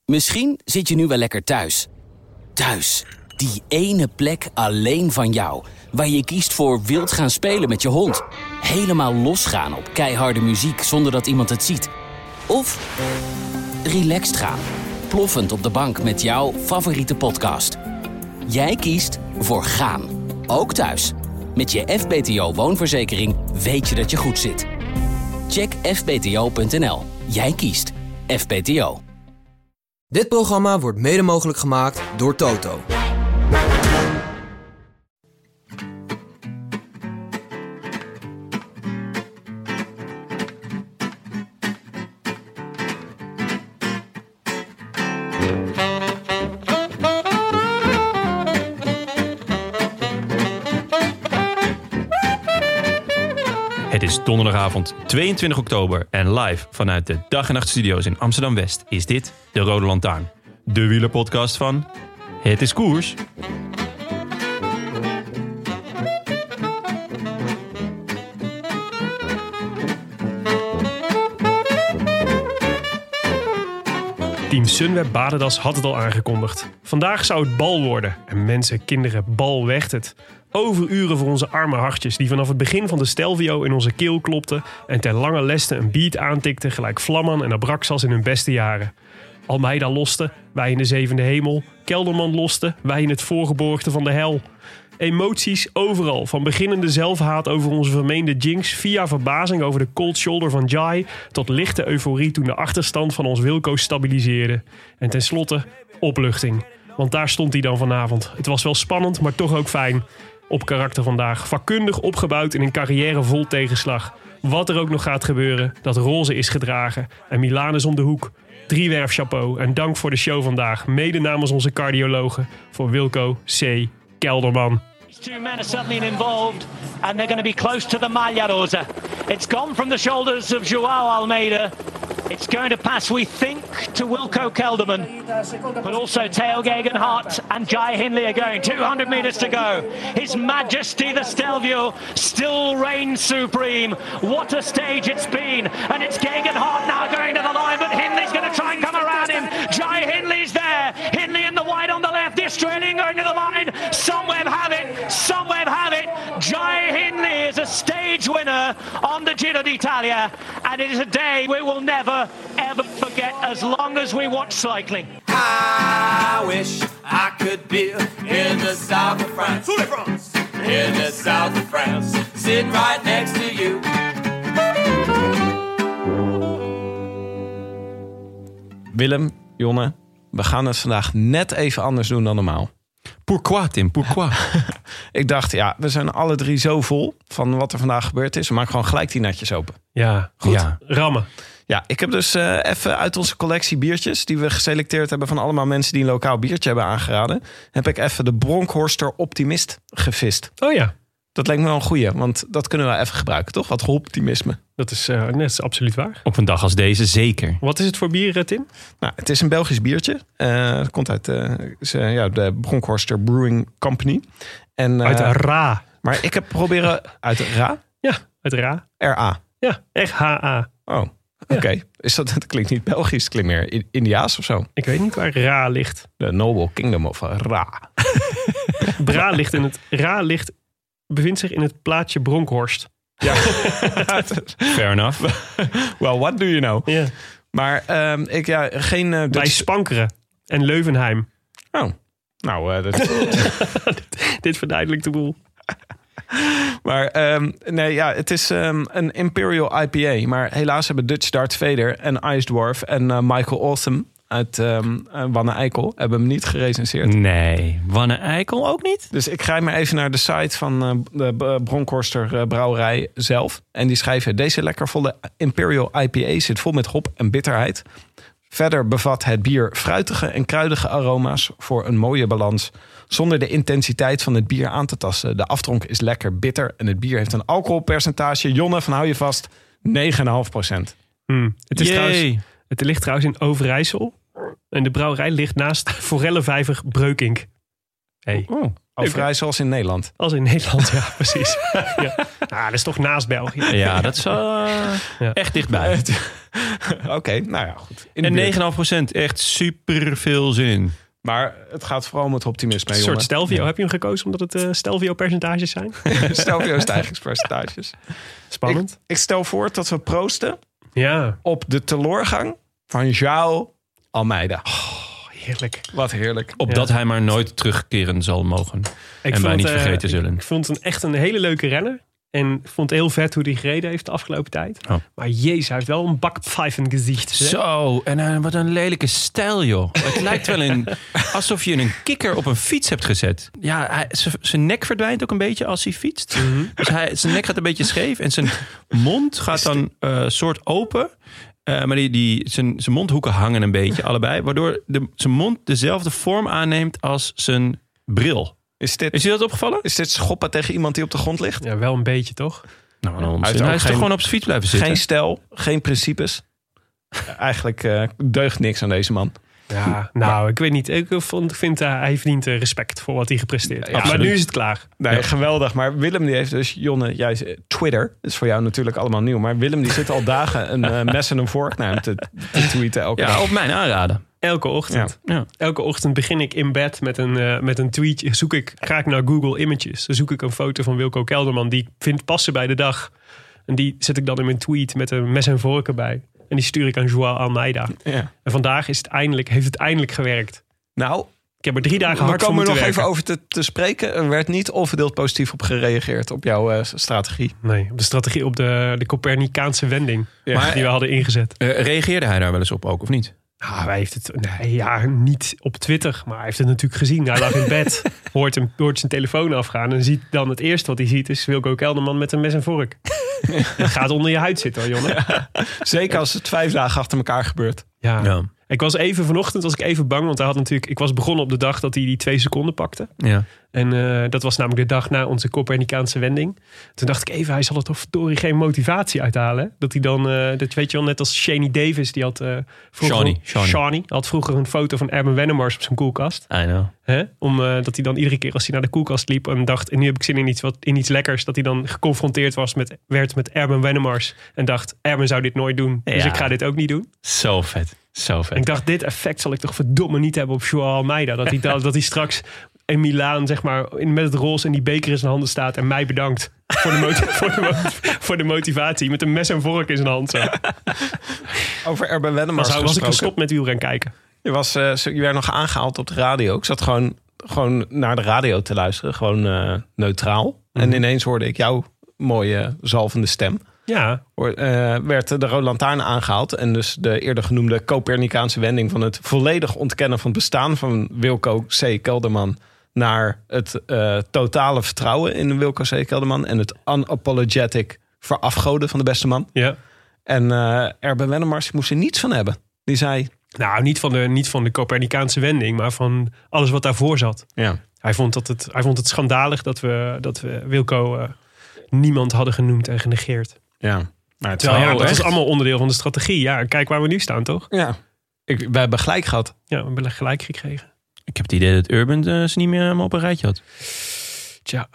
Misschien zit je nu wel lekker thuis. Thuis, die ene plek alleen van jou. Waar je kiest voor wild gaan spelen met je hond. Helemaal losgaan op keiharde muziek zonder dat iemand het ziet. Of relaxed gaan. Ploffend op de bank met jouw favoriete podcast. Jij kiest voor gaan. Ook thuis. Met je FBTO woonverzekering weet je dat je goed zit. Check fbto.nl. Jij kiest FBTO. Dit programma wordt mede mogelijk gemaakt door Toto. Het is donderdagavond 22 oktober en live vanuit de Dag en Nacht Studio's in Amsterdam-West is dit de Rode Lantaarn. De wielerpodcast van Het is Koers. Team Sunweb Badedas had het al aangekondigd. Vandaag zou het bal worden. En mensen, kinderen, bal weegt het. Overuren voor onze arme hartjes die vanaf het begin van de Stelvio in onze keel klopten en ter lange leste een beat aantikten gelijk Vlamman en Abraxas in hun beste jaren. Almeida loste, wij in de zevende hemel. Kelderman loste, wij in het voorgeborgte van de hel. Emoties overal, van beginnende zelfhaat over onze vermeende jinx, via verbazing over de cold shoulder van Jai, tot lichte euforie toen de achterstand van ons Wilco stabiliseerde. En tenslotte opluchting, want daar stond hij dan vanavond. Het was wel spannend, maar toch ook fijn. Op karakter vandaag, vakkundig opgebouwd in een carrière vol tegenslag. Wat er ook nog gaat gebeuren, dat roze is gedragen. En Milaan is om de hoek. Driewerf chapeau en dank voor de show vandaag. Mede namens onze cardiologen voor Wilco C. Kelderman. These two men are suddenly involved and they're going to be close to the Maglia Rosa. It's gone from the shoulders of Joao Almeida. It's going to pass, we think, to Wilco Kelderman. But also Theo Gegenhardt and Jai Hindley are going. 200 metres to go. His Majesty the Stelvio still reigns supreme. What a stage it's been. And it's Gegenhardt now going to the line, but Hindley's going to try and come around him. Jai Hindley's there. Hindley in the white on the left. The Australian going to the line. Sunweb have it. Sunweb have it. Jai Hindley is a stage winner on the Giro d'Italia. And it is a day we will never ever forget as long as we watch cycling. I wish I could be in the south of France. In the south of France, sitting right next to you. Willem, Jonne, we gaan het vandaag net even anders doen dan normaal. Pourquoi, Tim? Pourquoi? Ik dacht, we zijn alle drie zo vol van wat er vandaag gebeurd is. We maken gewoon gelijk die natjes open. Ja, goed. Ja. Rammen. Ja, ik heb dus even uit onze collectie biertjes die we geselecteerd hebben van allemaal mensen die een lokaal biertje hebben aangeraden, heb ik even de Bronkhorster Optimist gevist. Oh ja. Dat lijkt me wel een goeie, want dat kunnen we even gebruiken, toch? Wat optimisme. Dat is absoluut waar. Op een dag als deze zeker. Wat is het voor bier, Tim? Nou, het is een Belgisch biertje. Het komt uit de Bronkhorster Brewing Company. En, Uit Ra. Maar ik heb proberen uit Ra? Ja, uit Ra. R-A. Ja, echt H-A. Oh, oké. Dat klinkt niet Belgisch, het klinkt meer Indiaas of zo. Ik weet niet waar Ra ligt. The Noble Kingdom of Ra. Ra bevindt zich in het plaatsje Bronkhorst. Ja. Fair enough. Well, what do you know? Ja. Maar geen... Bij Spankeren en Leuvenheim. Oh, nou... Dit verduidelijkt de boel. Maar het is een Imperial IPA. Maar helaas hebben Dutch Darth Vader en Ice Dwarf en Michael Awesome uit Wanne Eikel hebben hem niet gerecenseerd. Nee, Wanne Eikel ook niet? Dus ik ga maar even naar de site van de Bronkhorster brouwerij zelf. En die schrijven: deze lekkervolle Imperial IPA zit vol met hop en bitterheid. Verder bevat het bier fruitige en kruidige aroma's voor een mooie balans, zonder de intensiteit van het bier aan te tasten. De aftronk is lekker bitter en het bier heeft een alcoholpercentage, Jonne, van hou je vast, 9,5%. Het ligt trouwens in Overijssel. En de brouwerij ligt naast Forellenvijver Breukink. Hey. Oh, Vrij zoals in Nederland. Als in Nederland, ja, precies. Ja. Nou, dat is toch naast België. Ja, dat is echt dichtbij. Oké, nou ja, goed. En 9,5% echt super veel zin in. Maar het gaat vooral om het optimisme. Een soort Stelvio. Heb je hem gekozen omdat het Stelvio-percentages zijn? Stelvio-stijgingspercentages. Spannend. Ik stel voor dat we proosten op de teleurgang van João Almeida. Heerlijk. Wat heerlijk. Opdat hij maar nooit terugkeren zal mogen. En wij niet vergeten zullen. Ik vond het echt een hele leuke renner. En ik vond het heel vet hoe hij gereden heeft de afgelopen tijd. Oh. Maar jezus, hij heeft wel een bakpfeifen gezicht. Zo, en wat een lelijke stijl, joh. Het lijkt wel alsof je een kikker op een fiets hebt gezet. Ja, zijn nek verdwijnt ook een beetje als hij fietst. Mm-hmm. Dus zijn nek gaat een beetje scheef. En zijn mond gaat dan soort open. Maar zijn mondhoeken hangen een beetje, allebei. Waardoor zijn mond dezelfde vorm aanneemt als zijn bril. Is je dat opgevallen? Is dit schoppen tegen iemand die op de grond ligt? Ja, wel een beetje, toch? Nou, hij is toch gewoon op zijn fiets blijven zitten? Geen stijl, geen principes. Eigenlijk deugt niks aan deze man. Ja, nou, ik weet niet. Ik vind hij verdient respect voor wat hij gepresteerd heeft. Maar nu is het klaar. Nee, geweldig. Maar Willem die heeft dus, Jonne, jij Twitter. Dat is voor jou natuurlijk allemaal nieuw. Maar Willem die zit al dagen een mes en een vork naar hem te tweeten elke dag. Op mijn aanraden. Elke ochtend. Ja. Elke ochtend begin ik in bed met een tweetje. Ga ik naar Google Images. Dan zoek ik een foto van Wilco Kelderman die ik vind passen bij de dag. En die zet ik dan in mijn tweet met een mes en vork erbij. En die stuur ik aan João Almeida. Ja. En vandaag heeft het eindelijk gewerkt. Nou, ik heb er 3 dagen hard voor moeten werken. We komen nog even over te spreken. Er werd niet onverdeeld positief op gereageerd op jouw strategie. Nee, op de strategie, op de Copernicaanse wending die we hadden ingezet. Reageerde hij daar wel eens op ook, of niet? Nou, hij heeft het niet op Twitter, maar hij heeft het natuurlijk gezien. Hij lag in bed, hoort zijn telefoon afgaan en ziet dan het eerste wat hij ziet is Wilco Kelderman met een mes en vork. Het gaat onder je huid zitten, hoor, Jonne. Ja, zeker als het 5 dagen achter elkaar gebeurt. Ja. Ik was vanochtend even bang, want ik was begonnen op de dag dat hij die 2 seconden pakte. Ja. En dat was namelijk de dag na onze Copernicaanse wending. Toen dacht ik even, hij zal er toch verdorie geen motivatie uithalen. Hè? Dat hij dan, dat weet je wel, net als Shani Davis, die had Shawnee had vroeger een foto van Erben Wennemars op zijn koelkast. I know. Dat hij dan iedere keer als hij naar de koelkast liep en dacht, en nu heb ik zin in iets lekkers, dat hij dan geconfronteerd werd met Erben Wennemars en dacht, Erben zou dit nooit doen, dus ik ga dit ook niet doen. Zo vet. En ik dacht, dit effect zal ik toch verdomme niet hebben op João Almeida. Dat hij straks in Milaan, zeg maar, met het roze en die beker in zijn handen staat en mij bedankt voor de motivatie. Met een mes en vork in zijn hand. Zo. Over Erben Wennemars gesproken. Was ik gestopt met wielrennen kijken. Je werd nog aangehaald op de radio. Ik zat gewoon naar de radio te luisteren. Gewoon neutraal. En ineens hoorde ik jouw mooie zalvende stem. Ja. Werd de Rode Lantaarn aangehaald. En dus de eerder genoemde Copernicaanse wending van het volledig ontkennen van het bestaan van Wilco C. Kelderman naar het totale vertrouwen in Wilco C. Kelderman en het unapologetic verafgoden van de beste man. Ja. En Erben Wennemars moest er niets van hebben. Die zei... Nou, niet van de Copernicaanse wending, maar van alles wat daarvoor zat. Ja. Hij vond het schandalig dat we Wilco niemand hadden genoemd en genegeerd. Ja. Maar dat is allemaal onderdeel van de strategie. Ja, kijk waar we nu staan, toch? Ja. We hebben gelijk gehad. Ja, we hebben gelijk gekregen. Ik heb het idee dat Urban ze niet meer helemaal op een rijtje had. Tja.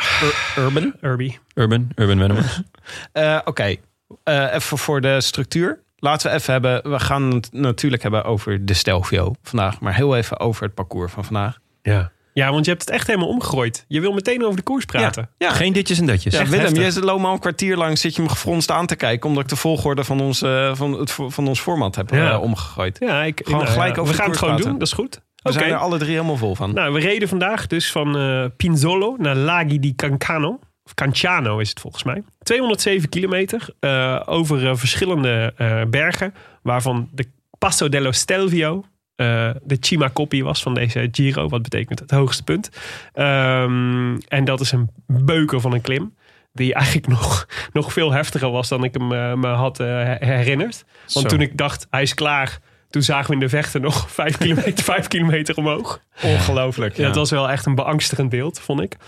Urban Wennemars. Oké. Even voor de structuur. Laten we even hebben... We gaan het natuurlijk hebben over de Stelvio vandaag. Maar heel even over het parcours van vandaag. Ja, want je hebt het echt helemaal omgegooid. Je wil meteen over de koers praten. Ja. Geen ditjes en datjes. Ja, Willem, je zit al een kwartier lang zit je me gefronst aan te kijken, omdat ik de volgorde van ons format heb omgegooid. Ja, gelijk over we gaan het gewoon doen, dat is goed. We zijn er alle 3 helemaal vol van. Nou, we reden vandaag dus van Pinzolo naar Laghi di Canciano. Of Canciano is het volgens mij. 207 kilometer over verschillende bergen, waarvan de Passo dello Stelvio de Cima Coppi was van deze Giro. Wat betekent het hoogste punt. En dat is een beuker van een klim. Die eigenlijk nog veel heftiger was dan ik hem me had herinnerd. Want toen ik dacht, hij is klaar. Toen zagen we in de vechten nog 5 kilometer omhoog. Ongelooflijk. Ja, het was wel echt een beangstigend beeld, vond ik.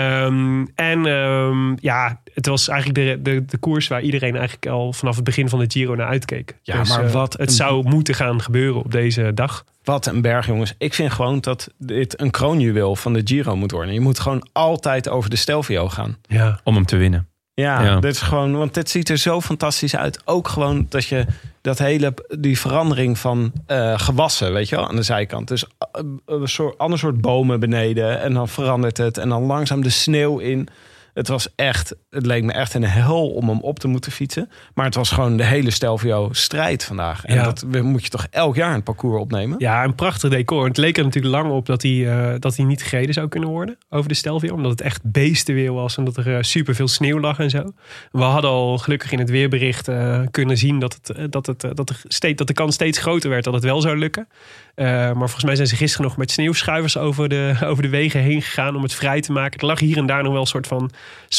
Het was eigenlijk de koers waar iedereen eigenlijk al vanaf het begin van de Giro naar uitkeek. Ja, dus, maar het zou moeten gaan gebeuren op deze dag. Wat een berg, jongens. Ik vind gewoon dat dit een kroonjuweel van de Giro moet worden. Je moet gewoon altijd over de Stelvio gaan. Ja. Om hem te winnen. Ja, dit is gewoon, want dit ziet er zo fantastisch uit. Ook gewoon dat je die verandering van gewassen, weet je wel, aan de zijkant. Dus een ander soort bomen beneden en dan verandert het en dan langzaam de sneeuw in. Het leek me echt een hel om hem op te moeten fietsen. Maar het was gewoon de hele Stelvio strijd vandaag. En dat moet je toch elk jaar een parcours opnemen? Ja, een prachtig decor. Het leek er natuurlijk lang op dat hij niet gereden zou kunnen worden over de Stelvio. Omdat het echt beestenweer was en dat er superveel sneeuw lag en zo. We hadden al gelukkig in het weerbericht kunnen zien dat de kans steeds groter werd dat het wel zou lukken. Maar volgens mij zijn ze gisteren nog met sneeuwschuivers over de wegen heen gegaan om het vrij te maken. Er lag hier en daar nog wel een soort van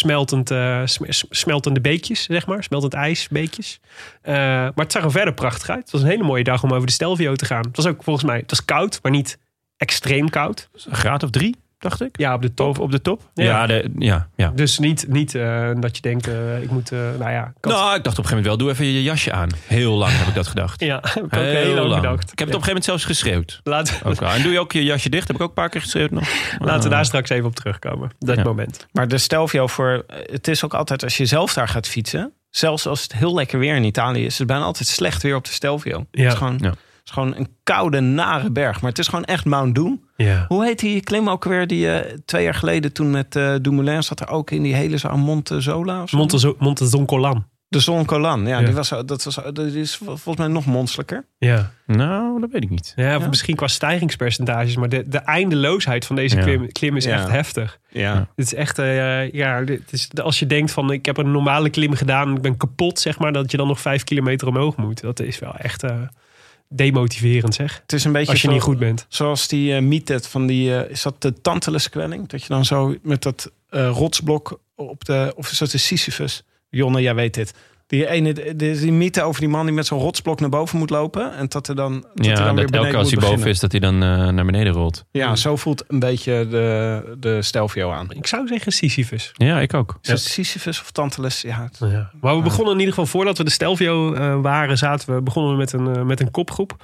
smeltende beekjes, zeg maar. Smeltend ijsbeekjes. Maar het zag er verder prachtig uit. Het was een hele mooie dag om over de Stelvio te gaan. Het was ook volgens mij, het was koud, maar niet extreem koud. Een graad of 3, dacht ik. Ja, op de top. Op de top? Ja. Ja. Dus niet dat je denkt, ik moet... ik dacht op een gegeven moment wel, doe even je jasje aan. Heel lang heb ik dat gedacht. Ja, heb ik ook heel lang gedacht. Ik heb het op een gegeven moment zelfs geschreeuwd. En doe je ook je jasje dicht? Heb ik ook een paar keer geschreeuwd nog. Laten we daar straks even op terugkomen. Dat moment. Maar de Stelvio het is ook altijd als je zelf daar gaat fietsen, zelfs als het heel lekker weer in Italië is het bijna altijd slecht weer op de Stelvio. Ja. Het is gewoon een koude, nare berg. Maar het is gewoon echt Mount Doom. Ja. Hoe heet die klim ook weer die 2 jaar geleden toen met Dumoulin zat er ook in die hele zaal Monte Zola? Of zo? Monte Zoncolan. De Zoncolan, ja. Die is volgens mij nog monsterlijker. Ja. Nou, dat weet ik niet. Ja, misschien qua stijgingspercentages. Maar de eindeloosheid van deze klim is echt heftig. Ja. Het is echt, als je denkt van ik heb een normale klim gedaan en ik ben kapot, zeg maar, dat je dan nog 5 kilometer omhoog moet. Dat is wel echt demotiverend, zeg. Het is een beetje als je niet goed bent. Zoals die mythe van is dat de Tantalus-kwelling? Dat je dan zo met dat rotsblok of is dat de Sisyphus? Jonne, jij weet dit. Die mythe over die man die met zo'n rotsblok naar boven moet lopen. En dat er dan, weer beneden elke als hij boven is, dat hij dan naar beneden rolt. Ja, zo voelt een beetje de Stelvio aan. Ik zou zeggen Sisyphus. Ja, ik ook. Is het Sisyphus of Tantalus? Ja. Maar we begonnen in ieder geval, voordat we de Stelvio begonnen we met een kopgroep.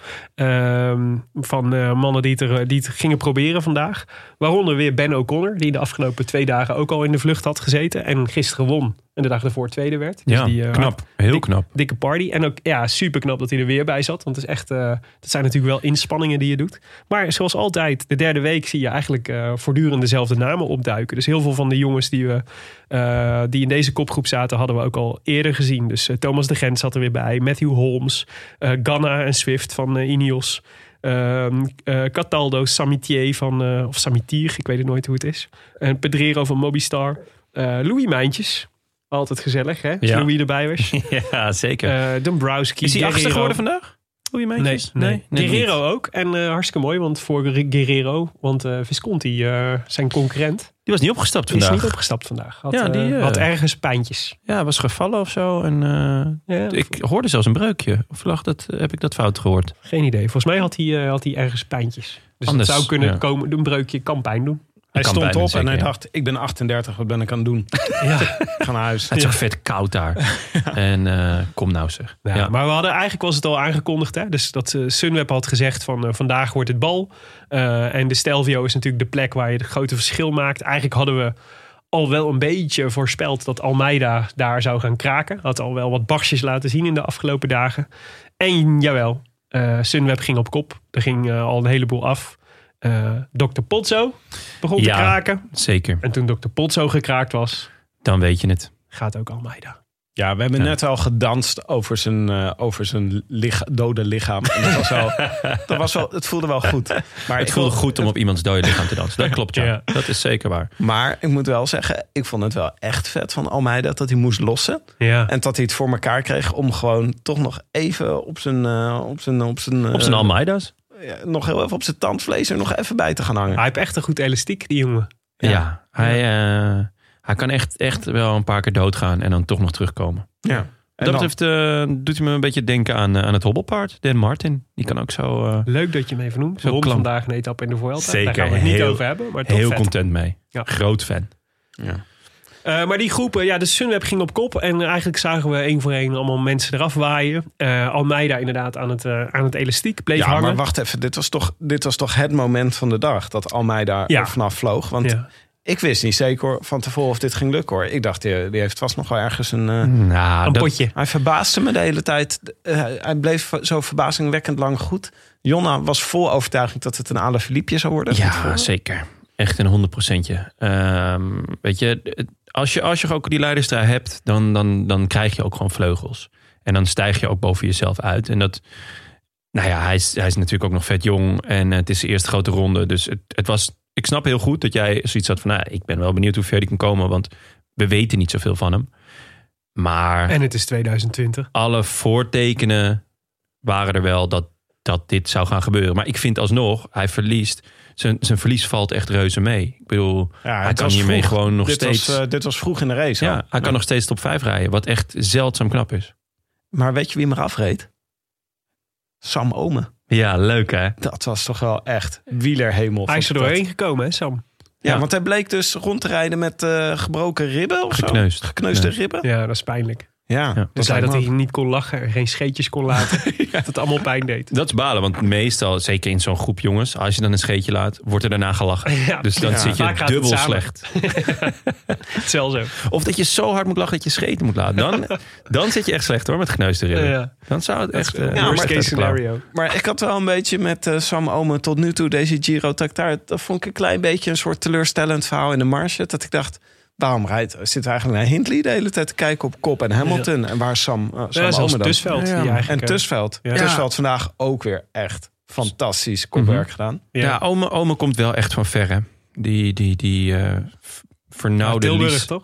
Van mannen die het gingen proberen vandaag. Waaronder weer Ben O'Connor, die de afgelopen 2 dagen ook al in de vlucht had gezeten. En gisteren won. En de dag ervoor tweede werd. Dus knap. Heel knap. Dikke party. En ook super knap dat hij er weer bij zat. Want het is echt, dat zijn natuurlijk wel inspanningen die je doet. Maar zoals altijd, de derde week zie je eigenlijk voortdurend dezelfde namen opduiken. Dus heel veel van de jongens die in deze kopgroep zaten, hadden we ook al eerder gezien. Dus Thomas de Gent zat er weer bij. Matthew Holmes. Ganna en Swift van Ineos. Cataldo, Samitier of Samitier, ik weet het nooit hoe het is. En Pedrero van Mobistar. Louis Mijntjes. Altijd gezellig, hè? Als Louis erbij was. Ja, zeker. Dombrowski. Is hij 8e geworden vandaag? Louis Mijntjes? Nee. Guerrero ook. En hartstikke mooi, want voor Guerrero, want Visconti, zijn concurrent. Die was niet opgestapt vandaag. Die is niet opgestapt vandaag. Had ergens pijntjes. Ja, was gevallen of zo. En, ik hoorde zelfs een breukje. Of heb ik dat fout gehoord? Geen idee. Volgens mij had hij ergens pijntjes. Dus anders, het zou kunnen komen. Een breukje kan pijn doen. Hij stond op en hij dacht, ik ben 38, wat ben ik aan het doen? Ik ga naar huis. Het is ook vet koud daar. En kom nou zeg. Ja. Maar eigenlijk was het al aangekondigd. Hè? Dus dat Sunweb had gezegd van vandaag wordt het bal. En de Stelvio is natuurlijk de plek waar je het grote verschil maakt. Eigenlijk hadden we al wel een beetje voorspeld dat Almeida daar zou gaan kraken. Had al wel wat barstjes laten zien in de afgelopen dagen. En jawel, Sunweb ging op kop. Er ging al een heleboel af. Dr. Pozzo begon te kraken. Zeker. En toen Dr. Pozzo gekraakt was, dan weet je het. Gaat ook Almeida. Ja, we hebben net al gedanst over zijn dode lichaam. En dat was wel, het voelde wel goed. Maar het voelde goed om op iemands dode lichaam te dansen. Dat klopt, ja. Dat is zeker waar. Maar ik moet wel zeggen, ik vond het wel echt vet van Almeida dat hij moest lossen. Ja. En dat hij het voor elkaar kreeg om gewoon toch nog even op zijn Almeida's. Nog heel even op zijn tandvlees er nog even bij te gaan hangen. Hij heeft echt een goed elastiek, die jongen. Ja, hij kan echt wel een paar keer doodgaan en dan toch nog terugkomen. Ja. dat betreft doet hij me een beetje denken aan het hobbelpaard. Dan Martin. Die kan ook zo... Leuk dat je hem even noemt. We won vandaag een etappe in de Vuelta. Zeker. Daar gaan we het niet over hebben. Maar heel vet. content mee. Ja. Groot fan. Ja. Maar die groepen, de Sunweb ging op kop. En eigenlijk zagen we één voor één allemaal mensen eraf waaien. Almeida inderdaad aan het elastiek bleef hangen. Maar wacht even. Dit was toch het moment van de dag dat Almeida er vanaf vloog. Want ik wist niet zeker van tevoren of dit ging lukken hoor. Ik dacht, die heeft vast nog wel ergens een potje. Hij verbaasde me de hele tijd. Hij bleef zo verbazingwekkend lang goed. Jonna was vol overtuiging dat het een Alaphilippe zou worden. Ja, zeker. Echt een 100%. Weet je, als je ook die leiderstrui hebt, dan krijg je ook gewoon vleugels. En dan stijg je ook boven jezelf uit. En dat, hij is natuurlijk ook nog vet jong. En het is de eerste grote ronde. Dus het was... Ik snap heel goed dat jij zoiets had van... ik ben wel benieuwd hoe ver die kan komen. Want we weten niet zoveel van hem. Maar... En het is 2020. Alle voortekenen waren er wel dat dit zou gaan gebeuren. Maar ik vind alsnog, hij verliest... Zijn verlies valt echt reuze mee. Ik bedoel, hij kan hiermee gewoon nog steeds... Dit was vroeg in de race. Ja, hij kan nog steeds top 5 rijden. Wat echt zeldzaam knap is. Maar weet je wie hem eraf reed? Sam Omen. Ja, leuk hè? Dat was toch wel echt wielerhemel. Hij is er doorheen gekomen hè, Sam? Ja, want hij bleek dus rond te rijden met gebroken ribben of Gekneusde ribben. Ja, dat is pijnlijk. Ja, dus zei dat hij niet kon lachen en geen scheetjes kon laten. Dat het allemaal pijn deed. Dat is balen, want meestal, zeker in zo'n groep jongens... als je dan een scheetje laat, wordt er daarna gelachen. Ja, dus dan zit je dubbel slecht. Zelfs zo. Of dat je zo hard moet lachen dat je scheten moet laten. Dan zit je echt slecht hoor, met gekneusde ribben. Ja. Dan zou het echt... worst case scenario. Maar ik had wel een beetje met Sam Omen tot nu toe deze Giro Tactar. Dat vond ik een klein beetje een soort teleurstellend verhaal in de marge. Dat ik dacht... Waarom zit eigenlijk naar Hindley de hele tijd te kijken op kop en Hamilton? Ja. En waar Sam Omen dan? Tussveld. En Tussveld. Ja. Tussveld vandaag ook weer echt fantastisch kopwerk gedaan. Ja, Omen komt wel echt van ver, hè? Die vernauwde Tilburg, toch?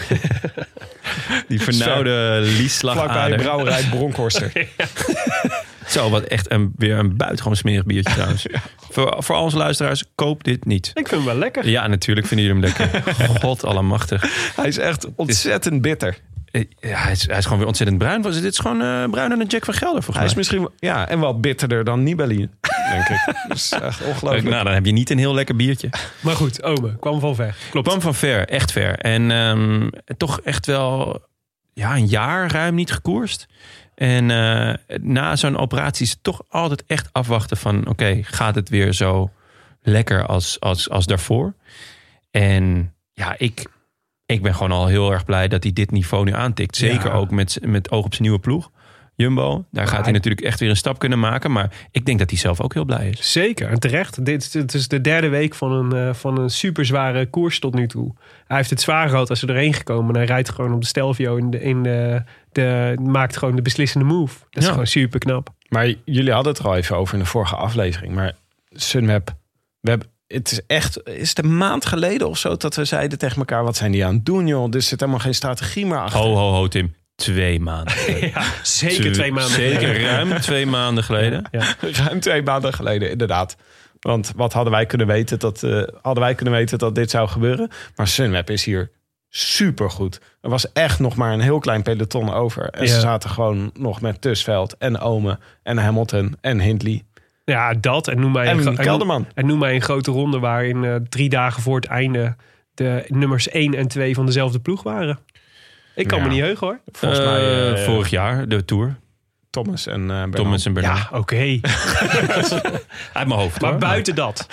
Die vernauwde liesslagader. Vlakbij brouwerij Bronkhorster. Zo, wat echt weer een buitengewoon smerig biertje trouwens. Voor onze luisteraars, koop dit niet. Ik vind hem wel lekker. Ja, natuurlijk vinden jullie hem lekker. God allemachtig. Hij is echt ontzettend bitter. Ja, hij is gewoon weer ontzettend bruin. Dit is gewoon bruiner dan Jack van Gelder, volgens mij. Hij is misschien en wel bitterder dan Nibali, denk ik. Dat is echt ongelooflijk. Nou, dan heb je niet een heel lekker biertje. Maar goed, Omen kwam van ver. Klopt. Kwam van ver, echt ver. En toch echt wel een jaar ruim niet gekoerst. En na zo'n operatie is het toch altijd echt afwachten van... oké, gaat het weer zo lekker als daarvoor? En ja, ik ben gewoon al heel erg blij dat hij dit niveau nu aantikt. Zeker ook met oog op zijn nieuwe ploeg. Jumbo, daar gaat hij natuurlijk echt weer een stap kunnen maken. Maar ik denk dat hij zelf ook heel blij is. Zeker, en terecht. Dit is de derde week van een super zware koers tot nu toe. Hij heeft het zwaar gehad als ze erheen gekomen. Hij rijdt gewoon op de Stelvio maakt gewoon de beslissende move. Dat is gewoon super knap. Maar jullie hadden het er al even over in de vorige aflevering. Maar Sunweb, het is het een maand geleden of zo dat we zeiden tegen elkaar... wat zijn die aan het doen, joh? Er zit helemaal geen strategie meer achter. Ho, Tim. 2 maanden geleden. Zeker 2 maanden geleden. Zeker ruim 2 maanden geleden. Ja. Ruim 2 maanden geleden, inderdaad. Want wat hadden wij kunnen weten dat dit zou gebeuren? Maar Sunweb is hier supergoed. Er was echt nog maar een heel klein peloton over. En ze zaten gewoon nog met Tussveld en Omen en Hamilton en Hindley. Ja, dat. En noem mij een grote ronde waarin 3 dagen voor het einde de nummers 1 en 2 van dezelfde ploeg waren. Ik kan me niet heugen hoor. Volgens mij vorig jaar, de Tour. Thomas en Bernal. Ja, oké. Uit mijn hoofd. Maar buiten dat.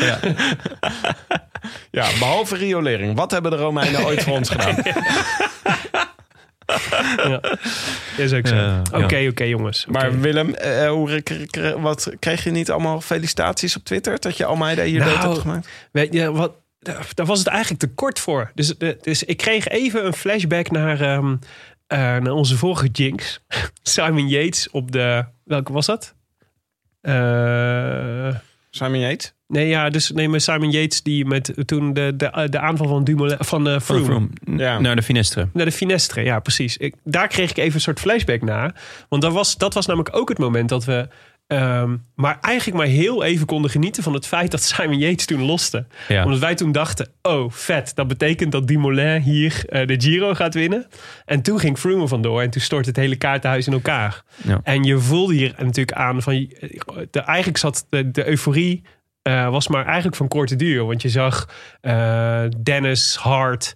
Ja, behalve riolering. Wat hebben de Romeinen ooit voor ons gedaan? Is ook zo. Oké, jongens. Maar Willem, wat kreeg je niet allemaal felicitaties op Twitter? Dat je Almeida hier dood hebt gemaakt? Weet je wat? Daar was het eigenlijk te kort voor. Dus ik kreeg even een flashback naar onze vorige jinx. Simon Yates op de... Welke was dat? Simon Yates? Maar Simon Yates die met toen de aanval van Dumoulin van Froome. Ja. Naar de Finestre. Naar de Finestre, ja precies. Daar kreeg ik even een soort flashback naar. Want dat was namelijk ook het moment dat we Maar eigenlijk maar heel even konden genieten van het feit dat Simon Yates toen loste. Ja. Omdat wij toen dachten, oh vet, dat betekent dat Dumoulin hier de Giro gaat winnen. En toen ging Froome er vandoor en toen stortte het hele kaartenhuis in elkaar. Ja. En je voelde hier natuurlijk aan van, eigenlijk zat de euforie was maar eigenlijk van korte duur. Want je zag Dennis, Hart,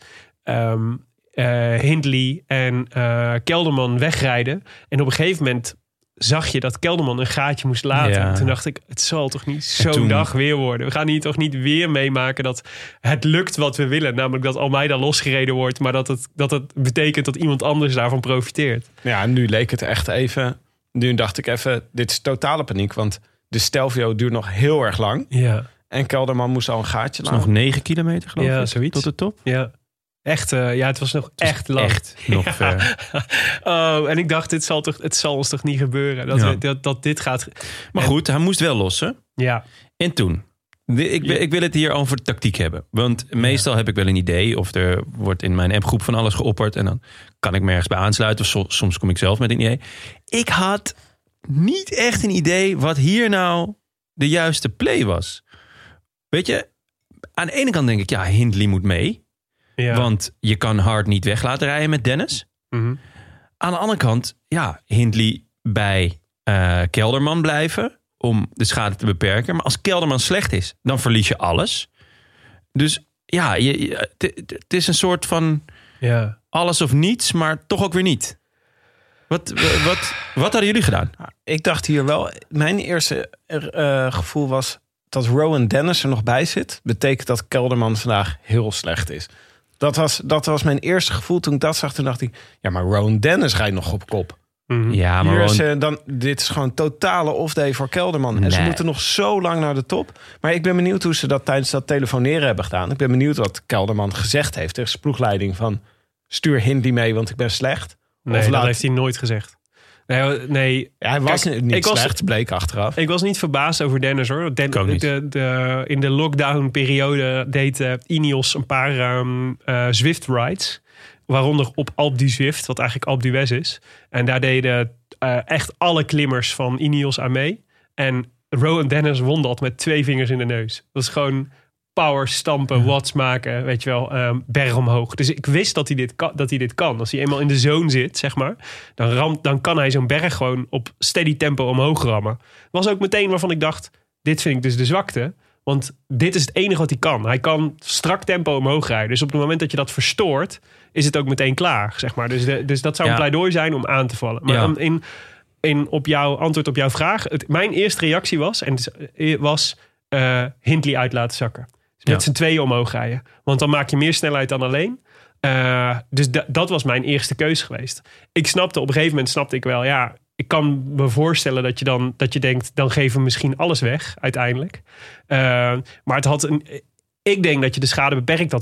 Hindley en Kelderman wegrijden. En op een gegeven moment zag je dat Kelderman een gaatje moest laten. Ja. En toen dacht ik, het zal toch niet zo'n dag weer worden. We gaan hier toch niet weer meemaken dat het lukt wat we willen. Namelijk dat Almeida losgereden wordt. Maar dat het betekent dat iemand anders daarvan profiteert. Ja, nu leek het echt even... Nu dacht ik even, dit is totale paniek. Want de Stelvio duurt nog heel erg lang. Ja, En Kelderman moest al een gaatje laten. Nog 9 kilometer geloof ik. Zoiets. Tot de top. Ja. Echt, het was nog echt lang. Echt nog ver. Oh, en ik dacht, het zal ons toch niet gebeuren. Dat dit gaat... Maar goed, hij moest wel lossen. Ja. En toen? Ik wil het hier over tactiek hebben. Want meestal heb ik wel een idee. Of er wordt in mijn appgroep van alles geopperd. En dan kan ik me ergens bij aansluiten. Of soms kom ik zelf met een idee. Ik had niet echt een idee wat hier nou de juiste play was. Weet je, aan de ene kant denk ik, ja, Hindley moet mee. Ja. Want je kan Hart niet weg laten rijden met Dennis. Mm-hmm. Aan de andere kant, ja, Hindley bij Kelderman blijven om de schade te beperken. Maar als Kelderman slecht is, dan verlies je alles. Dus ja, het is een soort van alles of niets, maar toch ook weer niet. Wat hadden jullie gedaan? Ik dacht hier wel... Mijn eerste gevoel was dat Rowan Dennis er nog bij zit. Betekent dat Kelderman vandaag heel slecht is. Dat was mijn eerste gevoel toen ik dat zag. Toen dacht ik, ja, maar Rowan Dennis rijdt nog op kop. Mm-hmm. Ja, maar Dit is gewoon totale off-day voor Kelderman. En ze moeten nog zo lang naar de top. Maar ik ben benieuwd hoe ze dat tijdens dat telefoneren hebben gedaan. Ik ben benieuwd wat Kelderman gezegd heeft tegen zijn ploegleiding. Van, stuur Hindley mee, want ik ben slecht. Nee, dat heeft hij nooit gezegd. Nee. Ja, hij was niet slecht, bleek achteraf. Ik was niet verbaasd over Dennis, hoor. In de lockdown-periode deed Ineos een paar Zwift-rides. Waaronder op Alpe du Zwift, wat eigenlijk Alpe d'Huez is. En daar deden echt alle klimmers van Ineos aan mee. En Rowan Dennis won dat met 2 vingers in de neus. Dat is gewoon power stampen, watts maken, weet je wel, berg omhoog. Dus ik wist dat hij dit kan. Als hij eenmaal in de zone zit, zeg maar, dan kan hij zo'n berg gewoon op steady tempo omhoog rammen. Was ook meteen waarvan ik dacht, dit vind ik dus de zwakte. Want dit is het enige wat hij kan. Hij kan strak tempo omhoog rijden. Dus op het moment dat je dat verstoort, is het ook meteen klaar, zeg maar. Dus dat zou een pleidooi zijn om aan te vallen. Maar op jouw antwoord op jouw vraag, mijn eerste reactie was Hindley uit laten zakken. Dus met z'n tweeën omhoog rijden. Want dan maak je meer snelheid dan alleen. Dus dat was mijn eerste keus geweest. Op een gegeven moment snapte ik wel, ja, ik kan me voorstellen dat je denkt, dan geven we misschien alles weg uiteindelijk. Maar ik denk dat je de schade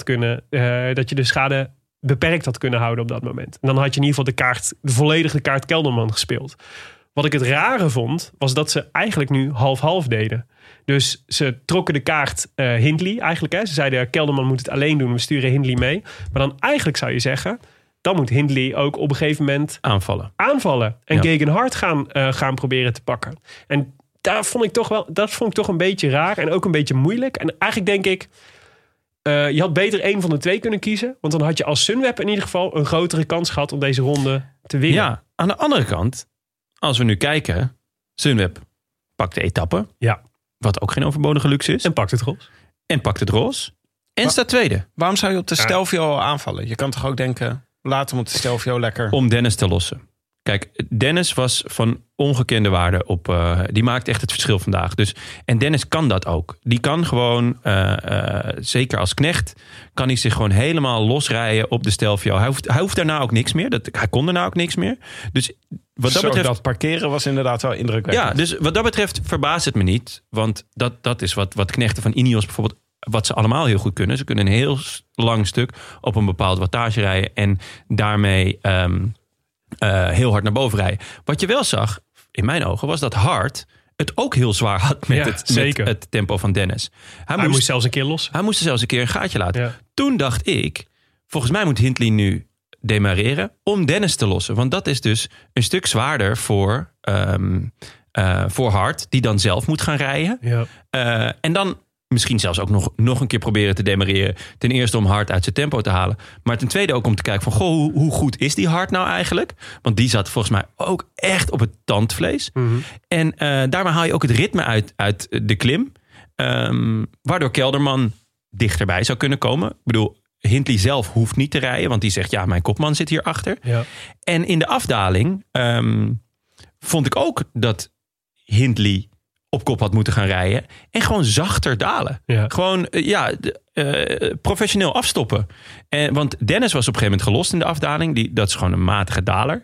beperkt had kunnen houden op dat moment. En dan had je in ieder geval de volledige kaart Kelderman gespeeld. Wat ik het rare vond, was dat ze eigenlijk nu half-half deden. Dus ze trokken de kaart Hindley eigenlijk. Hè. Ze zeiden, Kelderman moet het alleen doen, we sturen Hindley mee. Maar dan eigenlijk zou je zeggen, dan moet Hindley ook op een gegeven moment aanvallen. En Gegenhard gaan proberen te pakken. En dat vond ik toch een beetje raar en ook een beetje moeilijk. En eigenlijk denk ik, je had beter 1 van de 2 kunnen kiezen. Want dan had je als Sunweb in ieder geval een grotere kans gehad om deze ronde te winnen. Ja, aan de andere kant, als we nu kijken, Sunweb pakt de etappe. Ja. Wat ook geen overbodige luxe is. En pakt het roze. En staat tweede. Waarom zou je op de Stelvio aanvallen? Je kan toch ook denken, laat hem op de Stelvio lekker. Om Dennis te lossen. Kijk, Dennis was van ongekende waarde die maakt echt het verschil vandaag. En Dennis kan dat ook. Die kan gewoon, zeker als knecht, kan hij zich gewoon helemaal losrijden op de Stelvio. Hij hoeft daarna ook niks meer. Hij kon daarna ook niks meer. Dus wat dat betreft, dat parkeren was inderdaad wel indrukwekkend. Ja, dus wat dat betreft verbaast het me niet. Want dat is wat knechten van Ineos bijvoorbeeld, wat ze allemaal heel goed kunnen. Ze kunnen een heel lang stuk op een bepaald wattage rijden en daarmee heel hard naar boven rijden. Wat je wel zag, in mijn ogen, was dat Hart het ook heel zwaar had met het tempo van Dennis. Hij moest zelfs een keer los. Hij moest er zelfs een keer een gaatje laten. Ja. Toen dacht ik, volgens mij moet Hindley nu demareren om Dennis te lossen. Want dat is dus een stuk zwaarder voor voor Hart, die dan zelf moet gaan rijden. Ja. En dan misschien zelfs ook nog een keer proberen te demareren. Ten eerste om Hart uit zijn tempo te halen. Maar ten tweede ook om te kijken van... goh, hoe goed is die Hart nou eigenlijk? Want die zat volgens mij ook echt op het tandvlees. Mm-hmm. En daarmee haal je ook het ritme uit de klim. Waardoor Kelderman dichterbij zou kunnen komen. Ik bedoel, Hindley zelf hoeft niet te rijden. Want die zegt, ja, mijn kopman zit hier achter. Ja. En in de afdaling vond ik ook dat Hindley op kop had moeten gaan rijden. En gewoon zachter dalen. Ja. Gewoon professioneel afstoppen. Want Dennis was op een gegeven moment gelost in de afdaling. Dat is gewoon een matige daler.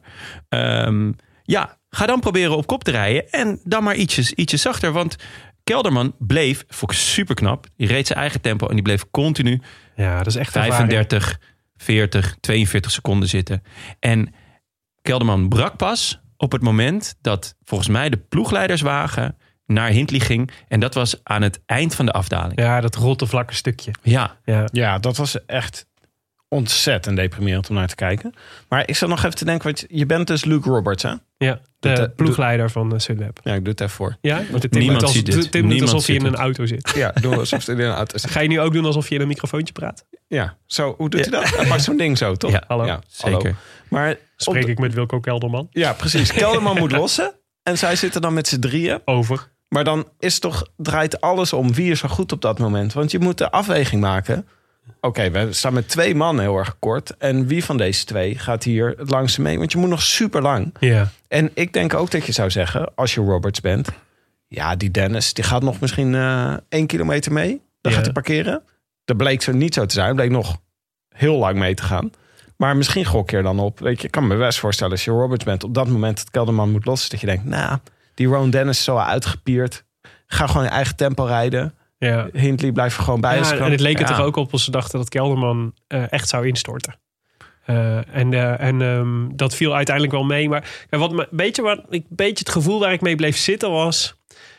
Ga dan proberen op kop te rijden. En dan maar ietsjes zachter. Want Kelderman bleef, vond ik super knap. Die reed zijn eigen tempo en die bleef continu... Ja, dat is echt 35, 40, 42 seconden zitten. En Kelderman brak pas op het moment dat volgens mij de ploegleiderswagen naar Hindley ging. En dat was aan het eind van de afdaling. Ja, dat rotte vlakke stukje. Ja, dat was echt ontzettend deprimerend om naar te kijken. Maar ik zat nog even te denken, want je bent dus Luke Roberts, hè? Ja, de ploegleider van Sunweb. Ja, ik doe het even voor. Ja, want Niemand ziet dit. Tim doet alsof je in ziet een auto zit. Ja, doe alsof je in een auto zit. Ga je nu ook doen alsof je in een microfoontje praat? Ja, zo, hoe doet hij dat? Hij pakt zo'n ding zo, toch? Ja, hallo. Zeker. Hallo. Maar Spreek ik met Wilco Kelderman? Ja, precies. Kelderman moet lossen. En zij zitten dan met z'n drieën. Over. Maar dan draait alles om wie is zo goed op dat moment. Want je moet de afweging maken. Oké, we staan met 2 man heel erg kort. En wie van deze 2 gaat hier het langste mee? Want je moet nog super lang. Ja. En ik denk ook dat je zou zeggen, als je Roberts bent... ja, die Dennis, die gaat nog misschien 1 kilometer mee. Dan gaat hij parkeren. Dat bleek zo niet zo te zijn. Bleek nog heel lang mee te gaan. Maar misschien gok je er dan op. Weet je, ik kan me best voorstellen als je Roberts bent... op dat moment dat Kelderman moet lossen... dat je denkt, die Rowan Dennis is zo uitgepierd. Ga gewoon je eigen tempo rijden. Ja. Hindley blijft er gewoon bij. En het leek er toch ook op als ze dachten dat Kelderman echt zou instorten. Dat viel uiteindelijk wel mee. Maar een beetje het gevoel waar ik mee bleef zitten was...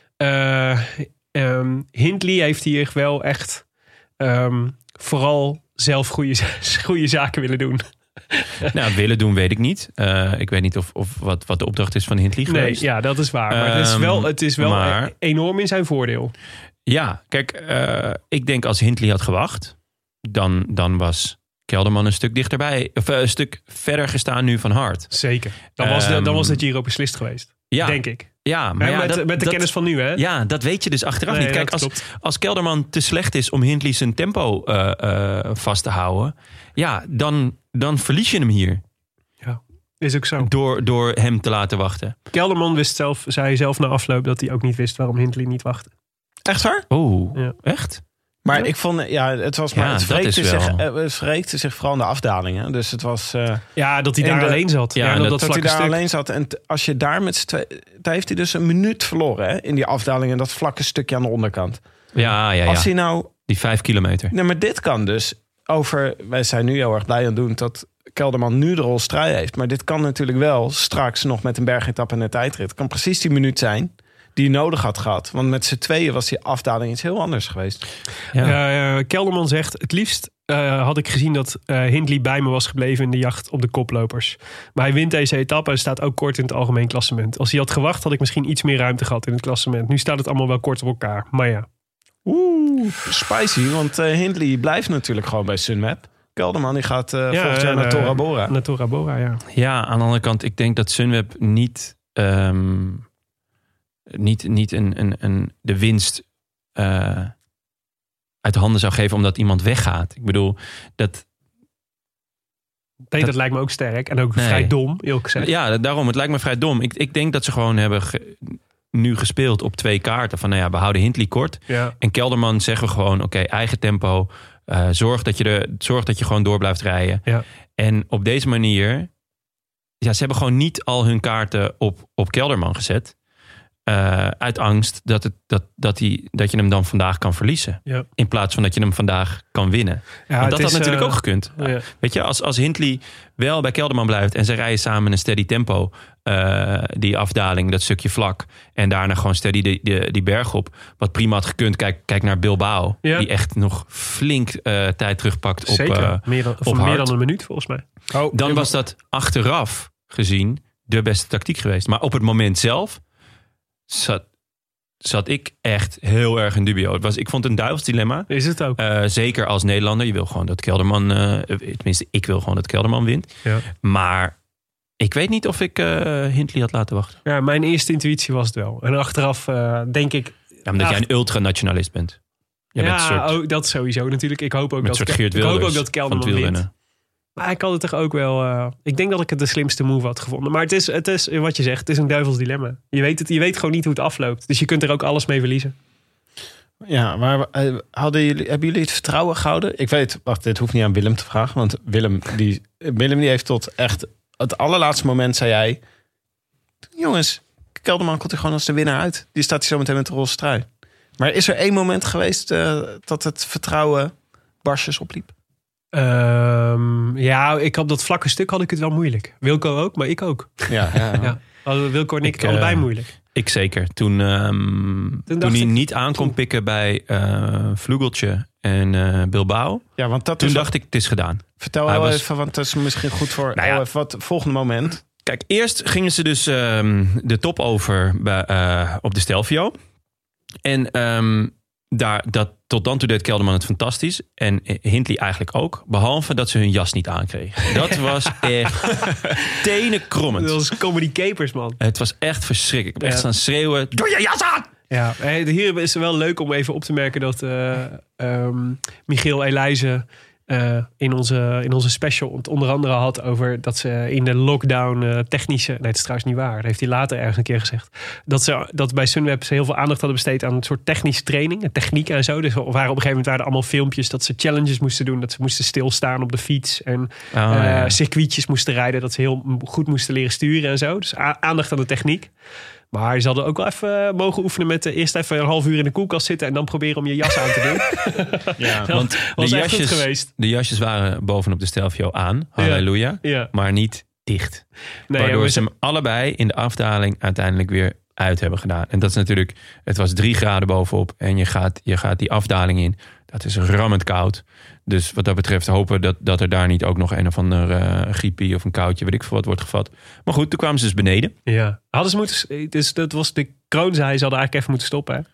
Hindley heeft hier wel echt vooral zelf goede zaken willen doen. Nou, willen doen weet ik niet. Ik weet niet of wat de opdracht is van Hindley geweest. Nee, ja, dat is waar. Maar het is wel enorm in zijn voordeel. Ja, kijk, ik denk als Hindley had gewacht... dan was Kelderman een stuk dichterbij. Of een stuk verder gestaan nu van Hart. Zeker. Dan was het Giro beslist geweest. Ja. Denk ik. Ja, maar met de kennis van nu, hè? Ja, dat weet je dus achteraf niet. Kijk, als Kelderman te slecht is om Hindley zijn tempo vast te houden... ja, dan verlies je hem hier. Ja, is ook zo. Door hem te laten wachten. Kelderman zei zelf na afloop dat hij ook niet wist waarom Hindley niet wachtte. Echt waar? Oh, ja. Echt? Maar ik vond, het was maar het wreekte zich vooral in de afdalingen. Dus het was... dat hij daar alleen zat. Ja, dat hij daar alleen zat. En als je daar met z'n twee... Daar heeft hij dus een minuut verloren, hè, in die afdaling. En dat vlakke stukje aan de onderkant. Ja. Als hij nou... Die 5 kilometer. Nee, maar dit kan dus wij zijn nu heel erg blij aan het doen dat Kelderman nu de rol strijd heeft. Maar dit kan natuurlijk wel straks nog met een bergetappe en een tijdrit. Het kan precies die minuut zijn die hij nodig had gehad. Want met z'n tweeën was die afdaling iets heel anders geweest. Ja. Kelderman zegt, het liefst had ik gezien dat Hindley bij me was gebleven in de jacht op de koplopers. Maar hij wint deze etappe en staat ook kort in het algemeen klassement. Als hij had gewacht, had ik misschien iets meer ruimte gehad in het klassement. Nu staat het allemaal wel kort op elkaar. Maar ja. Spicy, want Hindley blijft natuurlijk gewoon bij Sunweb. Kelderman die gaat volgend jaar naar Tora Bora. Naar Tora Bora, ja. Ja, aan de andere kant, ik denk dat Sunweb niet de winst uit handen zou geven omdat iemand weggaat. Ik bedoel, dat lijkt me ook sterk en ook vrij dom, eerlijk gezegd. Ja, daarom, het lijkt me vrij dom. Ik denk dat ze gewoon hebben nu gespeeld op 2 kaarten. Van we houden Hindley kort. Ja. En Kelderman zeggen we gewoon, oké, eigen tempo. Zorg dat je gewoon door blijft rijden. Ja. En op deze manier, ze hebben gewoon niet al hun kaarten op Kelderman gezet. Uit angst dat je hem dan vandaag kan verliezen. Ja. In plaats van dat je hem vandaag kan winnen. Ja, want dat had natuurlijk ook gekund. Ja. Weet je, als Hindley wel bij Kelderman blijft en ze rijden samen een steady tempo, die afdaling, dat stukje vlak, en daarna gewoon steady die berg op. Wat prima had gekund. Kijk naar Bilbao, die echt nog flink tijd terugpakt. Zeker. Meer dan een minuut volgens mij. Dan was dat achteraf gezien de beste tactiek geweest. Maar op het moment zelf zat ik echt heel erg in dubio. Ik vond het een duivelsdilemma. Is het ook. Zeker als Nederlander. Je wil gewoon dat Kelderman... tenminste, ik wil gewoon dat Kelderman wint. Ja. Maar ik weet niet of ik Hindley had laten wachten. Ja, mijn eerste intuïtie was het wel. En achteraf denk ik... Ja, omdat jij een ultranationalist bent. Dat sowieso natuurlijk. Ik hoop ook dat Kelderman wint. Maar ik had het toch ook wel... ik denk dat ik het de slimste move had gevonden. Maar het is wat je zegt, het is een duivels dilemma. Je weet gewoon niet hoe het afloopt. Dus je kunt er ook alles mee verliezen. Ja, maar hebben jullie het vertrouwen gehouden? Ik weet, dit hoeft niet aan Willem te vragen. Want Willem die heeft tot echt het allerlaatste moment zei jij... Jongens, Kelderman komt er gewoon als de winnaar uit. Die staat hier zo meteen met de roze trui. Maar is er één moment geweest dat het vertrouwen barsjes opliep? Ik had dat vlakke stuk had ik het wel moeilijk. Wilco ook, maar ik ook. Ja. Wilco en ik allebei moeilijk. Ik zeker. Toen hij niet aan kon pikken bij Vlugeltje en Bilbao. Ja, want toen dacht ik, het is gedaan. Vertel even, want dat is misschien goed voor wat volgende moment. Kijk, eerst gingen ze dus de top over op de Stelvio. En tot dan toe deed Kelderman het fantastisch. En Hindley eigenlijk ook. Behalve dat ze hun jas niet aankregen. Dat was echt tenenkrommend. Dat was comedy capers, man. Het was echt verschrikkelijk. Ik heb echt staan schreeuwen. Doe je jas aan! Ja, hier is het wel leuk om even op te merken dat Michiel Elijzen in onze special het onder andere had over dat ze in de lockdown technische... Nee, het is trouwens niet waar. Dat heeft hij later ergens een keer gezegd. Dat bij Sunweb ze heel veel aandacht hadden besteed aan een soort technische training. En techniek en zo. Dus op een gegeven moment waren er allemaal filmpjes dat ze challenges moesten doen. Dat ze moesten stilstaan op de fiets. En circuitjes moesten rijden. Dat ze heel goed moesten leren sturen en zo. Dus aandacht aan de techniek. Maar ze hadden ook wel even mogen oefenen met eerst even een half uur in de koelkast zitten en dan proberen om je jas aan te doen. Ja, want de jasjes waren bovenop de Stelvio aan. Halleluja. Ja. Maar niet dicht. Nee, waardoor ze hem allebei in de afdaling uiteindelijk weer uit hebben gedaan. En dat is natuurlijk, het was 3 graden bovenop en je gaat die afdaling in. Dat is rammend koud. Dus wat dat betreft hopen we dat er daar niet ook nog een of ander griepie of een koudje, weet ik veel wat, wordt gevat. Maar goed, toen kwamen ze dus beneden. Ja, hadden ze moeten... Dus dat was de kroon, zei ze hadden eigenlijk even moeten stoppen. Hè?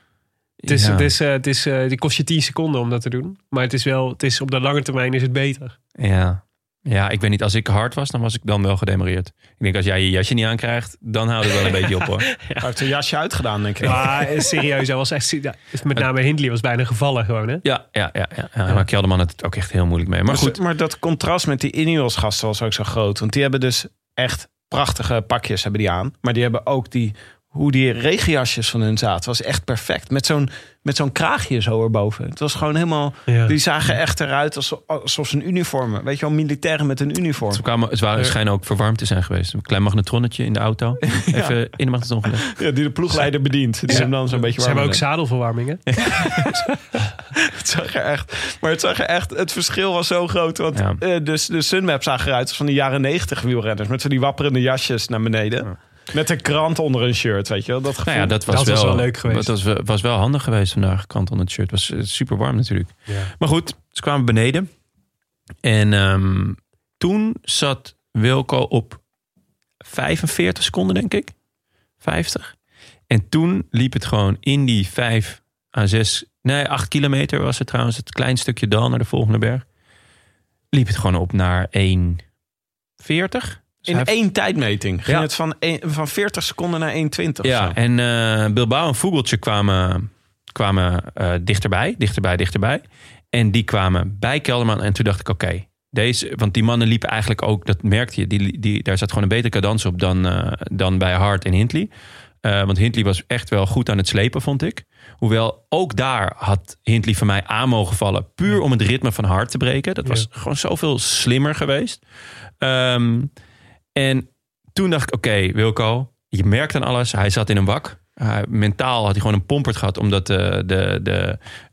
Die kost je 10 seconden om dat te doen. Maar het is op de lange termijn is het beter. Ja, ik weet niet. Als ik hard was, dan was ik dan wel gedemareerd. Ik denk, als jij je jasje niet aankrijgt, dan houdt het wel een beetje op, hoor. Hij heeft zijn jasje uitgedaan, denk ik. Maar serieus, hij was echt... Met name Hindley was bijna gevallen gewoon, hè? Ja. Maar Kelderman had het ook echt heel moeilijk mee. Maar goed. Maar dat contrast met die Ineos gasten was ook zo groot. Want die hebben dus echt prachtige pakjes hebben die aan. Maar die hebben ook hoe die regenjasjes van hun zaten, was echt perfect. Met zo'n kraagje zo erboven. Het was gewoon helemaal... Ja. Die zagen echt eruit alsof ze een uniform. Weet je wel, militairen met een uniform. Ze schijnen ook verwarmd te zijn geweest. Een klein magnetronnetje in de auto. Even in de magnetron gelegd. Ja, die de ploegleider bedient. Die hem dan zo'n beetje warm. Ze hebben ook zadelverwarmingen. Het zag er echt... Het verschil was zo groot. Want de Sunweb zag eruit als van de jaren 90 wielrenners. Met zo die wapperende jasjes naar beneden. Ja. Met een krant onder een shirt, weet je wel. Dat was wel leuk geweest. Dat was wel handig geweest vandaag, krant onder het shirt. Het was super warm natuurlijk. Ja. Maar goed, ze kwamen beneden. En toen zat Wilco op 45 seconden, denk ik. 50. En toen liep het gewoon in die 8 kilometer was het trouwens. Het klein stukje dal naar de volgende berg. Liep het gewoon op naar 1,40. In één tijdmeting ging het van 40 seconden naar 1,20. Ja, en Bilbao en Vlugeltje kwamen dichterbij. En die kwamen bij Kelderman. En toen dacht ik, oké, want die mannen liepen eigenlijk ook, dat merkte je, daar zat gewoon een betere cadans op dan bij Hart en Hindley. Want Hindley was echt wel goed aan het slepen, vond ik. Hoewel, ook daar had Hindley van mij aan mogen vallen. Puur om het ritme van Hart te breken. Dat was gewoon zoveel slimmer geweest. En toen dacht ik, oké, Wilco, je merkt aan alles. Hij zat in een wak. Mentaal had hij gewoon een pompert gehad. Omdat de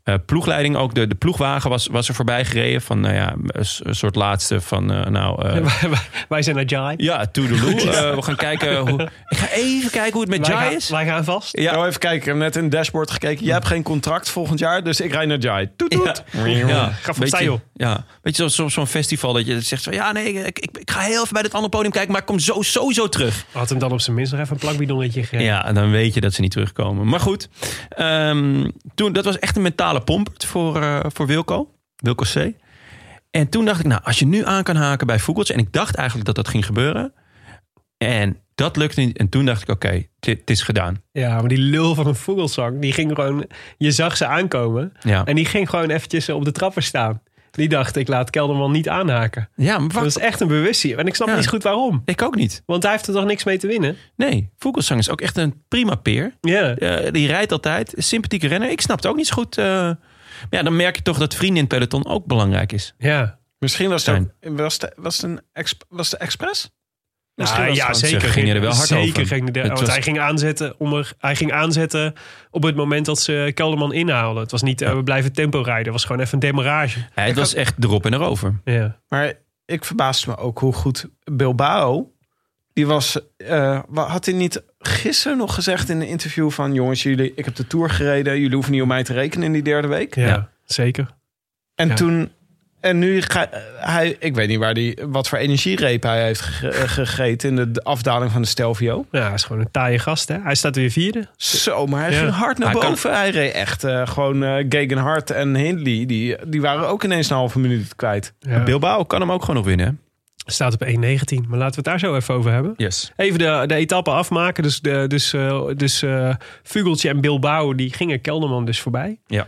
Ploegleiding ook. De ploegwagen was er voorbij gereden. Van een soort laatste van... Wij zijn naar Jai. Ja, toedeloe. We gaan kijken ik ga even kijken hoe het met Jai is. Wij gaan vast. Ja. Nou, even kijken. Ik heb net in het dashboard gekeken. Jij hebt geen contract volgend jaar, dus ik rijd naar Jai. Toet, toet. Ja. Ga van stijl. Ja. Weet je, zo'n festival dat je zegt zo... Ja, nee, ik ga heel even bij dit andere podium kijken... maar ik kom sowieso terug. Had hem dan op zijn minst nog even een plakbidonnetje gegeven. Ja, en dan weet je dat ze niet terugkomen. Maar goed, dat was echt een mentale pomp voor Wilco C. En toen dacht ik, nou, als je nu aan kan haken bij Vogeltje... en ik dacht eigenlijk dat ging gebeuren... en dat lukte niet. En toen dacht ik, oké, het is gedaan. Ja, maar die lul van een Vogelsang, die ging gewoon... Je zag ze aankomen en die ging gewoon eventjes op de trappen staan. Die dacht, ik laat Kelderman niet aanhaken. Ja, maar dat is echt een bewustzijn. En ik snap niet goed waarom. Ik ook niet. Want hij heeft er toch niks mee te winnen? Nee, Vogelsang is ook echt een prima peer. Ja. Die rijdt altijd. Sympathieke renner. Ik snap het ook niet zo goed. Maar ja, dan merk je toch dat vrienden in het peloton ook belangrijk is. Ja. Misschien was het de Express? Ja, zeker. Ze gingen er wel hard over. Hij ging aanzetten op het moment dat ze Kelderman inhaalden. Het was niet, we blijven tempo rijden. Het was gewoon even een demarrage. Ja, het was echt erop en erover. Ja. Maar ik verbaasde me ook hoe goed Bilbao... Die was... had hij niet gisteren nog gezegd in een interview van... Jongens, ik heb de Tour gereden. Jullie hoeven niet op mij te rekenen in die derde week. Ja. Zeker. En toen... En nu hij, ik weet niet wat voor energiereep hij heeft gegeten in de afdaling van de Stelvio. Ja, hij is gewoon een taaie gast, hè? Hij staat weer vierde. Zo, maar hij ging hard naar boven. Hij reed echt gewoon Gegenhardt en Hindley. Die waren ook ineens een halve minuut kwijt. Ja. Bilbao kan hem ook gewoon nog winnen, hè? Staat op 1.19, maar laten we het daar zo even over hebben. Yes. Even de etappe afmaken. Dus Vugeltje en Bilbao, die gingen Kelderman dus voorbij. Ja.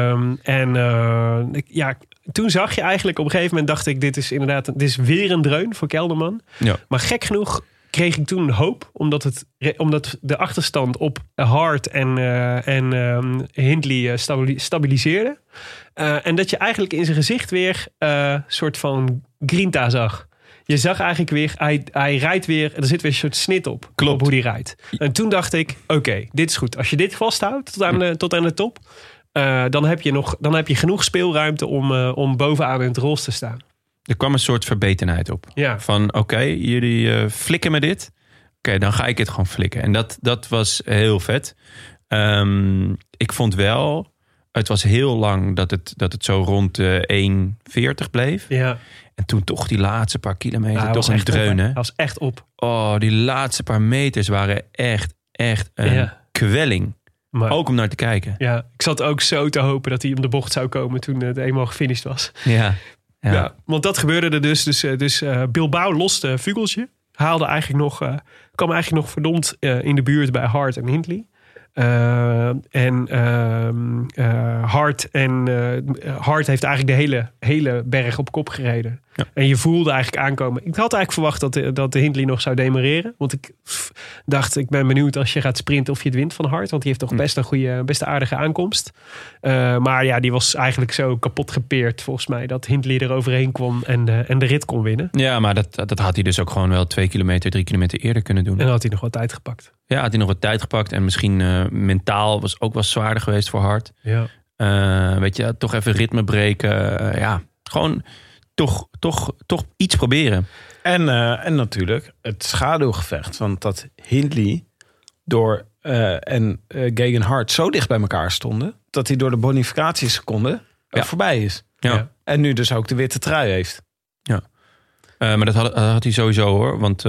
Toen zag je eigenlijk op een gegeven moment, dacht ik, dit is weer een dreun voor Kelderman. Ja. Maar gek genoeg kreeg ik toen hoop, omdat de achterstand op Hart en Hindley stabiliseerde. En dat je eigenlijk in zijn gezicht weer een soort van grinta zag. Je zag eigenlijk weer, hij rijdt weer, er zit weer een soort snit op. Klopt. Op hoe hij rijdt. En toen dacht ik, oké, dit is goed. Als je dit vasthoudt tot aan de top, dan heb je genoeg speelruimte om bovenaan in het rols te staan. Er kwam een soort verbetenheid op. Ja. Van oké, jullie flikken me dit. Oké, dan ga ik het gewoon flikken. En dat was heel vet. Ik vond wel, het was heel lang dat het zo rond 1:40 bleef. Ja. En toen toch die laatste paar kilometer toch echt een dreun. Hij was echt op. Oh, die laatste paar meters waren echt een kwelling. Maar, ook om naar te kijken. Ja, ik zat ook zo te hopen dat hij om de bocht zou komen toen het eenmaal gefinished was. Ja. Want dat gebeurde er dus Bilbao loste Vugeltje. Kwam eigenlijk nog verdomd in de buurt bij Hart en Hindley. Hart heeft eigenlijk de hele berg op kop gereden. Ja. En je voelde eigenlijk aankomen. Ik had eigenlijk verwacht dat de Hindley nog zou demareren. Want ik dacht, ik ben benieuwd als je gaat sprinten of je het wint van Hart. Want die heeft toch best een aardige aankomst. Maar ja, die was eigenlijk zo kapot gepeerd volgens mij. Dat Hindley er overheen kwam en de rit kon winnen. Ja, maar dat had hij dus ook gewoon wel 2 kilometer, 3 kilometer eerder kunnen doen. En dan had hij nog wat tijd gepakt. Ja, had hij nog wat tijd gepakt. En misschien mentaal was ook wel zwaarder geweest voor Hart. Ja. Weet je, toch even ritme breken. Gewoon toch iets proberen. En natuurlijk het schaduwgevecht. Want dat Hindley en Gegenhardt zo dicht bij elkaar stonden, dat hij door de bonificatieseconden voorbij is. Ja. En nu dus ook de witte trui heeft. Ja. Maar dat had hij sowieso hoor. Want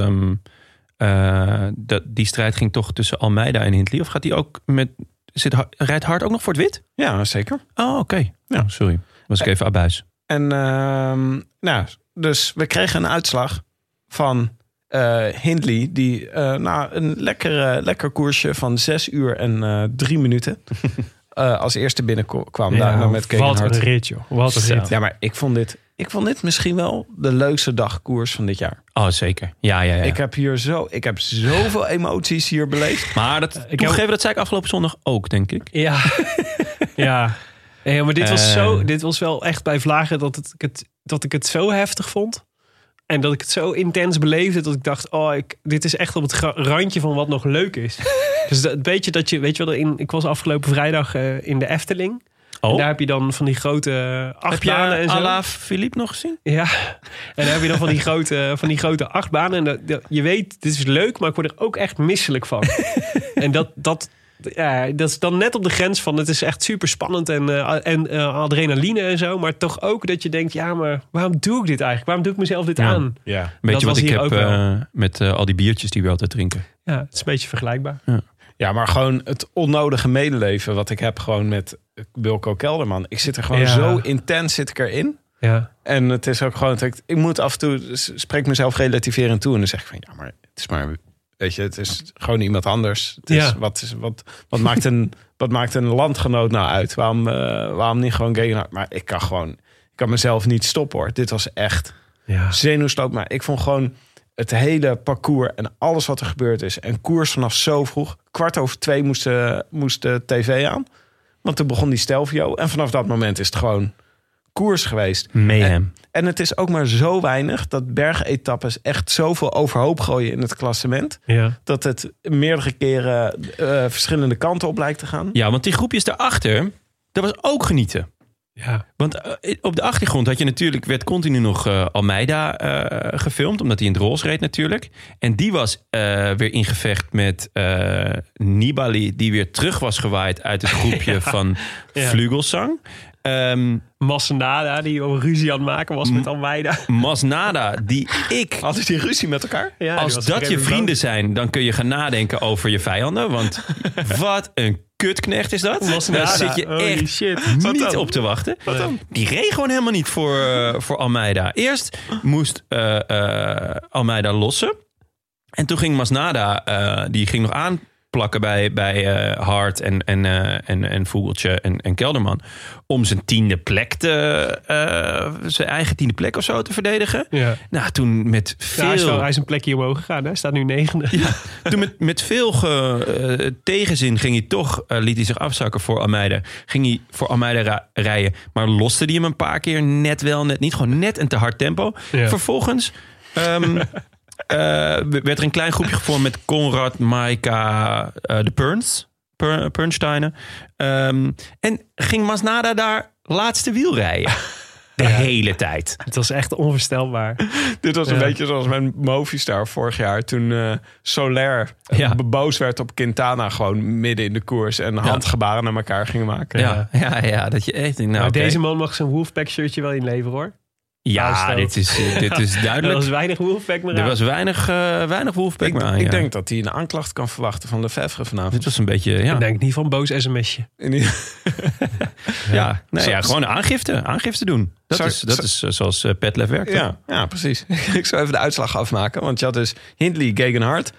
die strijd ging toch tussen Almeida en Hindley. Of gaat hij ook rijdt Hart ook nog voor het wit? Ja, zeker. Oh, oké. Ja. Sorry. Was ik even abuis. En dus we kregen een uitslag van Hindley, die een lekker koersje van 6 uur en 3 minuten als eerste binnenkwam. Daarna met Gegenhardt. Wat een rit, joh. Wat een rit. Ja, maar ik vond dit misschien wel de leukste dagkoers van dit jaar. Oh, zeker. Ja. Ik heb zoveel emoties hier beleefd. Maar dat zei ik afgelopen zondag ook, denk ik. Ja. Ja, maar dit was wel echt bij Vlagen dat ik het zo heftig vond. En dat ik het zo intens beleefde dat ik dacht, dit is echt op het randje van wat nog leuk is. Dus het beetje dat weet je wel, ik was afgelopen vrijdag in de Efteling. Oh. En daar heb je dan van die grote achtbanen Heb je en zo. Alaphilippe nog gezien? Ja, en dan heb je dan van die grote achtbanen. En je weet, dit is leuk, maar ik word er ook echt misselijk van. En dat is dan net op de grens van... het is echt super spannend en adrenaline en zo. Maar toch ook dat je denkt... ja, maar waarom doe ik dit eigenlijk? Waarom doe ik mezelf dit aan? Ja. Weet je wat ik hier ook heb met al die biertjes die we altijd drinken? Ja, het is een beetje vergelijkbaar. Ja, maar gewoon het onnodige medeleven wat ik heb gewoon met Wilco Kelderman. Ik zit er gewoon zo intens erin. Ja. En het is ook gewoon, ik moet af en toe, spreek mezelf relativerend toe. En dan zeg ik van, ja, maar het is maar, weet je, het is gewoon iemand anders. Het is, wat maakt een landgenoot nou uit? Waarom niet gewoon Gegenhard? Maar ik kan mezelf niet stoppen hoor. Dit was echt zenuwsloop. Maar ik vond gewoon het hele parcours en alles wat er gebeurd is. En koers vanaf zo vroeg. 2:15 moest de tv aan. Want toen begon die Stelvio. En vanaf dat moment is het gewoon koers geweest. Mayhem. En het is ook maar zo weinig dat bergetappes echt zoveel overhoop gooien in het klassement. Ja. Dat het meerdere keren verschillende kanten op lijkt te gaan. Ja, want die groepjes daarachter, dat was ook genieten. Ja. Want op de achtergrond werd continu nog Almeida gefilmd. Omdat hij in het roze reed natuurlijk. En die was weer in gevecht met Nibali. Die weer terug was gewaaid uit het groepje van Vlugelsang. Masnada, die al ruzie aan het maken was met Almeida. Masnada, die ik... Hadden die ruzie met elkaar? Ja, als dat je vrienden zijn, dan kun je gaan nadenken over je vijanden. Want wat een kutknecht is dat. Masnada. Daar zit je echt niet op te wachten. Die reed gewoon helemaal niet voor Almeida. Eerst moest Almeida lossen. En toen ging Masnada, die ging nog aanplakken bij Hart en Vogeltje en Kelderman. Om zijn 10e plek zijn eigen 10e plek of zo te verdedigen. Ja. Nou, toen met veel... hij is een plekje omhoog gegaan. Hij staat nu 9e. Ja, toen met veel tegenzin ging hij toch, liet hij zich afzakken voor Almeida. Ging hij voor Almeida rijden. Maar loste hij hem een paar keer net wel, net niet. Gewoon net een te hard tempo. Ja. Vervolgens... werd er een klein groepje gevormd met Konrad, Maika, de Pernsteinen. En ging Masnada daar laatste wiel rijden. De hele tijd. Het was echt onvoorstelbaar. Dit was een beetje zoals mijn Movistar vorig jaar. Toen Soler boos werd op Quintana gewoon midden in de koers. En handgebaren naar elkaar gingen maken. Ja, dat je echt... Nou, maar deze man mag zijn Wolfpack shirtje wel inleveren hoor. Ja, dit is duidelijk. Er was weinig Wolfpack meer aan. Er was weinig Wolfpack meer aan. Ik denk dat hij een aanklacht kan verwachten van Lefevre vanavond. Dit was een beetje, Ik denk niet van boos sms'je. Gewoon aangifte doen. Dat is zoals Petlef werkt. Ja, precies. Ik zou even de uitslag afmaken. Want je had dus Hindley, Gegenhard,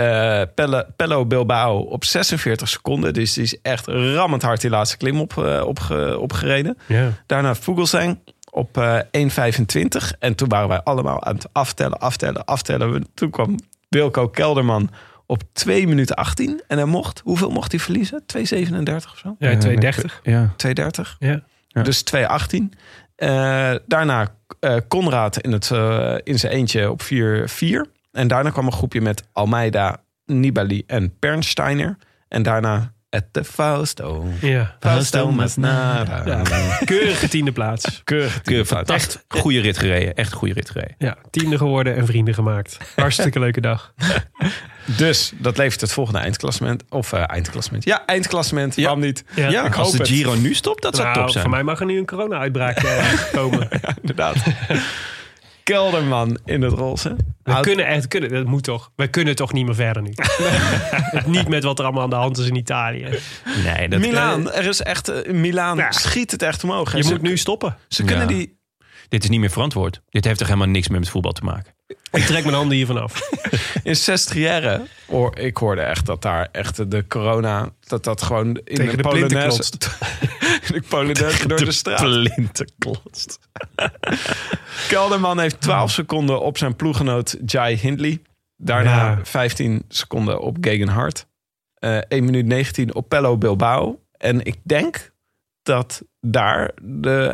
Pello Bilbao op 46 seconden. Dus die is echt rammend hard die laatste klim opgereden. Ja. Daarna Vogelsang op 1,25. En toen waren wij allemaal aan het aftellen. Toen kwam Wilco Kelderman op 2 minuten 18. En hoeveel mocht hij verliezen? 2,37 of zo? Ja, 2,30. Ja. 2,30. Ja. Dus 2,18. Daarna Konrad in zijn eentje op 4,4. En daarna kwam een groepje met Almeida, Nibali en Pernsteiner. En daarna de Fausto. Ja. Fausto Masnada. Ja. Keurige 10e plaats. Keurige plaats. Echt goede rit gereden. Ja, 10e geworden en vrienden gemaakt. Hartstikke leuke dag. Dus dat levert het volgende eindklassement. Of eindklassement. Ja, eindklassement. Waarom niet? Ja, als de Giro nu stopt, dat zou top zijn. Voor mij mag er nu een corona-uitbraak komen. Ja, inderdaad. Kelderman in het roze. Dat moet toch. We kunnen toch niet meer verder nu. Niet met wat er allemaal aan de hand is in Italië. Nee, Milaan, er is echt... Milaan schiet het echt omhoog. Je moet nu stoppen. Ze kunnen die... Dit is niet meer verantwoord. Dit heeft toch helemaal niks meer met voetbal te maken. Ik trek mijn handen hiervan af. In Sestriere, ik hoorde echt dat daar echt de corona... dat gewoon in tegen de plinten klotst. De Polonaise door de straat. Plinten klotst. Kelderman heeft 12 seconden op zijn ploeggenoot Jai Hindley. Daarna 15 seconden op Gegenhard. 1 minuut 19 op Pello Bilbao. En ik denk dat daar de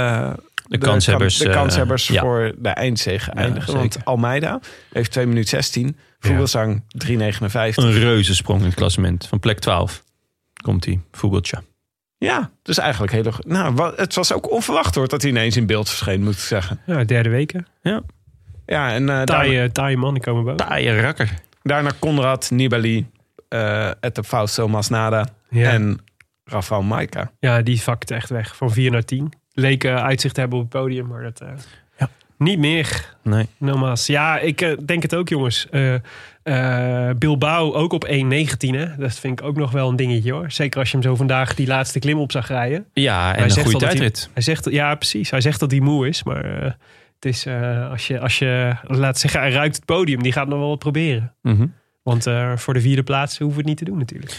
kanshebbers voor de eindzege eindigen. Want Almeida heeft 2 minuten 16. Vogelsang 3,59. Een reuzensprong in het klassement. Van plek 12 komt hij. Vogeltje. Ja, dus eigenlijk heel... Nou, het was ook onverwacht hoor dat hij ineens in beeld verscheen, moet ik zeggen. Ja, derde weken. Ja, en Taaie mannen komen boven. Taaie rakker. daarna Conrad, Nibali, Ette Fausto Masnada en Rafael Majka. Ja, die vakte echt weg. Van 4 naar 10. Leek uitzicht te hebben op het podium, maar dat... Niet meer. Nee. Nogmaals. Ja, ik denk het ook, jongens. Bilbao ook op 1.19. Hè? Dat vind ik ook nog wel een dingetje, hoor. Zeker als je hem zo vandaag die laatste klim op zag rijden. Ja, en een goede tijdrit. Hij zegt, ja, precies. Hij zegt dat hij moe is. Maar het is, als je laat zeggen, hij ruikt het podium. Die gaat nog wel wat proberen. Mm-hmm. Want voor de 4e plaats hoeven we het niet te doen natuurlijk.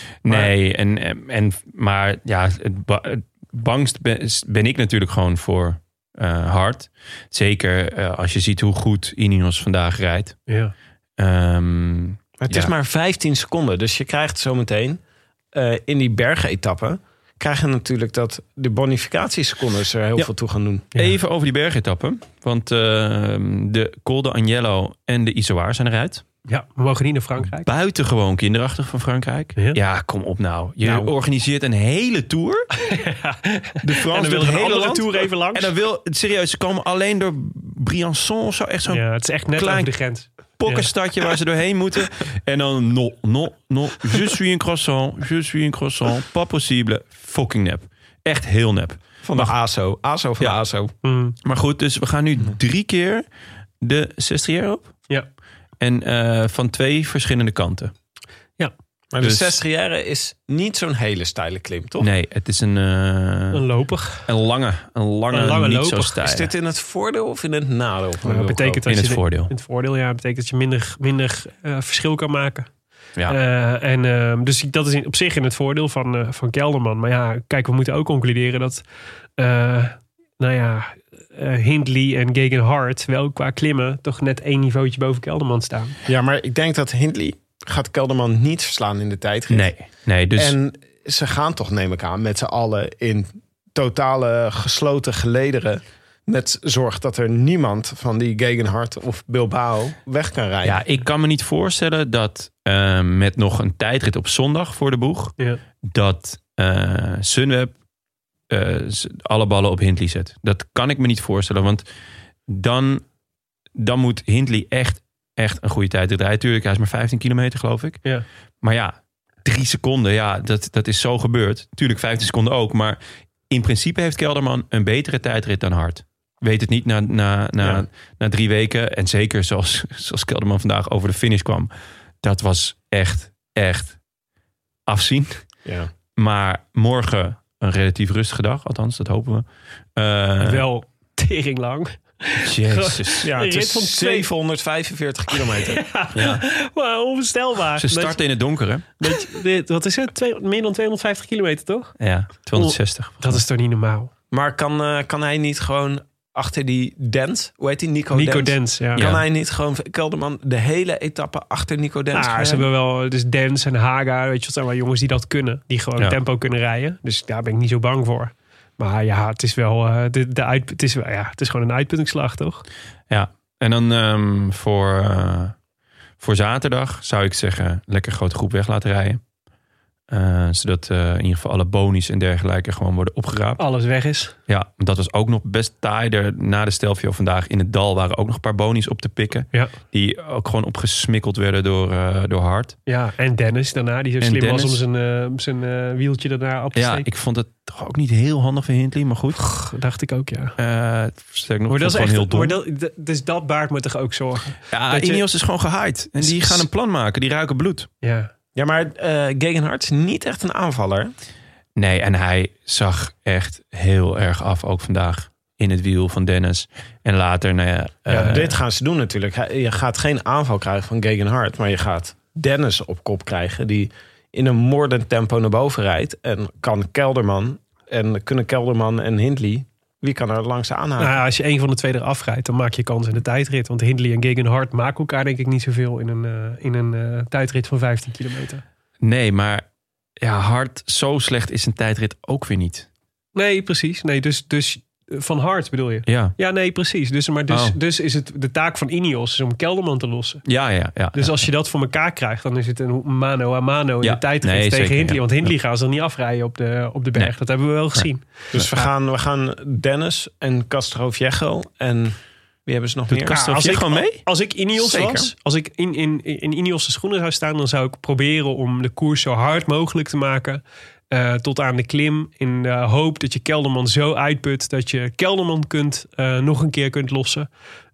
Maar ja, het bangst ben ik natuurlijk gewoon voor Hart. Zeker als je ziet hoe goed Ineos vandaag rijdt. Ja. Het is maar 15 seconden. Dus je krijgt zometeen in die bergetappen... krijg je natuurlijk dat de bonificatiesecondes er heel veel toe gaan doen. Ja. Even over die bergetappen. Want de Col de Agnello en de Izoard zijn eruit. Ja, we mogen niet naar Frankrijk. Buitengewoon kinderachtig van Frankrijk. Ja, kom op nou. Je organiseert een hele tour. De Frans wil een hele tour even langs. En dan wil het serieus, ze komen alleen door Briançon of zo. Echt zo'n het is echt net klein over de grens. Pokkenstadje waar ze doorheen moeten. En dan no. Je suis un croissant. Pas possible. Fucking nep. Echt heel nep. Van de ASO. ASO van de ASO. Mm. Maar goed, dus we gaan nu 3 keer de Sestriere op. Ja. En van 2 verschillende kanten. Ja. Maar de Sestriere is niet zo'n hele steile klim, toch? Nee, het is een loper. Een lange niet loper. Zo steil. Is dit in het voordeel of in het nadeel? Dat betekent dat in het voordeel. In het voordeel, ja. Dat betekent dat je minder verschil kan maken. Ja. Dus dat is op zich in het voordeel van Kelderman. Maar ja, kijk, we moeten ook concluderen dat... Hindley en Geoghegan Hart wel qua klimmen toch net 1 niveautje boven Kelderman staan. Ja, maar ik denk dat Hindley gaat Kelderman niet verslaan in de tijdrit. Nee, dus... En ze gaan toch, neem ik aan, met z'n allen in totale gesloten gelederen. Met zorg dat er niemand van die Geoghegan Hart of Bilbao weg kan rijden. Ja, ik kan me niet voorstellen dat met nog een tijdrit op zondag voor de boeg... dat Sunweb alle ballen op Hindley zet. Dat kan ik me niet voorstellen. Want dan moet Hindley echt een goede tijd rijden. Tuurlijk, hij is maar 15 kilometer, geloof ik. Ja. Maar ja, 3 seconden, ja, dat is zo gebeurd. Tuurlijk, 15 seconden ook. Maar in principe heeft Kelderman een betere tijdrit dan Hart. Weet het niet na 3 weken. En zeker zoals Kelderman vandaag over de finish kwam. Dat was echt afzien. Ja. Maar morgen een relatief rustige dag. Althans, dat hopen we. Wel tering lang. Jezus. Ja, het is van 745 kilometer. Ja. Maar onvoorstelbaar. Ze starten in het donker, hè? Wat is het? Meer dan 250 kilometer, toch? Ja, 260. Dat is toch niet normaal? Maar kan hij niet gewoon achter die Dent, hoe heet die? Nico Dens, ja. Kan hij niet gewoon Kelderman de hele etappe achter Nico Dens ze hebben wel, dus Dens en Haga, weet je, wat zijn wel jongens die dat kunnen. Die gewoon tempo kunnen rijden. Dus daar ben ik niet zo bang voor. Maar ja, het is wel, het is gewoon een uitputtingsslag, toch? Ja, en dan voor zaterdag zou ik zeggen, lekker grote groep weg laten rijden. Zodat in ieder geval alle bonies en dergelijke gewoon worden opgeraapt. Alles weg is. Ja, dat was ook nog best taai. Na de Stelvio vandaag in het dal waren ook nog een paar bonies op te pikken. Ja. Die ook gewoon opgesmikkeld werden door Hart. Ja, en Dennis daarna, die zo slim was om zijn wieltje daarna op te steken. Ja, ik vond het toch ook niet heel handig van Hindley, maar goed. Dacht ik ook, ja. Maar dat is echt heel dom. Dus dat baart me toch ook zorgen. Ja, Ineos is gewoon gehaaid. En die gaan een plan maken. Die ruiken bloed. Ja, maar Geoghegan Hart is niet echt een aanvaller. Nee, en hij zag echt heel erg af, ook vandaag, in het wiel van Dennis. En later, dit gaan ze doen natuurlijk. Je gaat geen aanval krijgen van Geoghegan Hart, maar je gaat Dennis op kop krijgen, die in een moordend tempo naar boven rijdt. En kunnen Kelderman en Hindley, wie kan er langs aanhaken? Nou ja, als je een van de twee eraf rijdt, dan maak je kans in de tijdrit. Want Hindley en Geoghegan Hart maken elkaar denk ik niet zoveel in een tijdrit van 15 kilometer. Nee, maar ja, Hart, zo slecht is een tijdrit ook weer niet. Nee, precies. Nee, dus Van Hart bedoel je? Ja. Ja, nee, precies. Dus is het de taak van Ineos is om Kelderman te lossen. Ja. Dus als je dat voor elkaar krijgt, dan is het een mano a mano in de tijdrit tegen zeker, Hindley. ja. Want Hindley gaan ze er niet afrijden op de berg. Nee. Dat hebben we wel gezien. Dus we gaan Dennis en Castroviejo en wie hebben ze nog meer? Als ik Ineos Zeker. was, als ik in Ineos' schoenen zou staan, dan zou ik proberen om de koers zo hard mogelijk te maken. Tot aan de klim. In de hoop dat je Kelderman zo uitput dat je Kelderman nog een keer kunt lossen.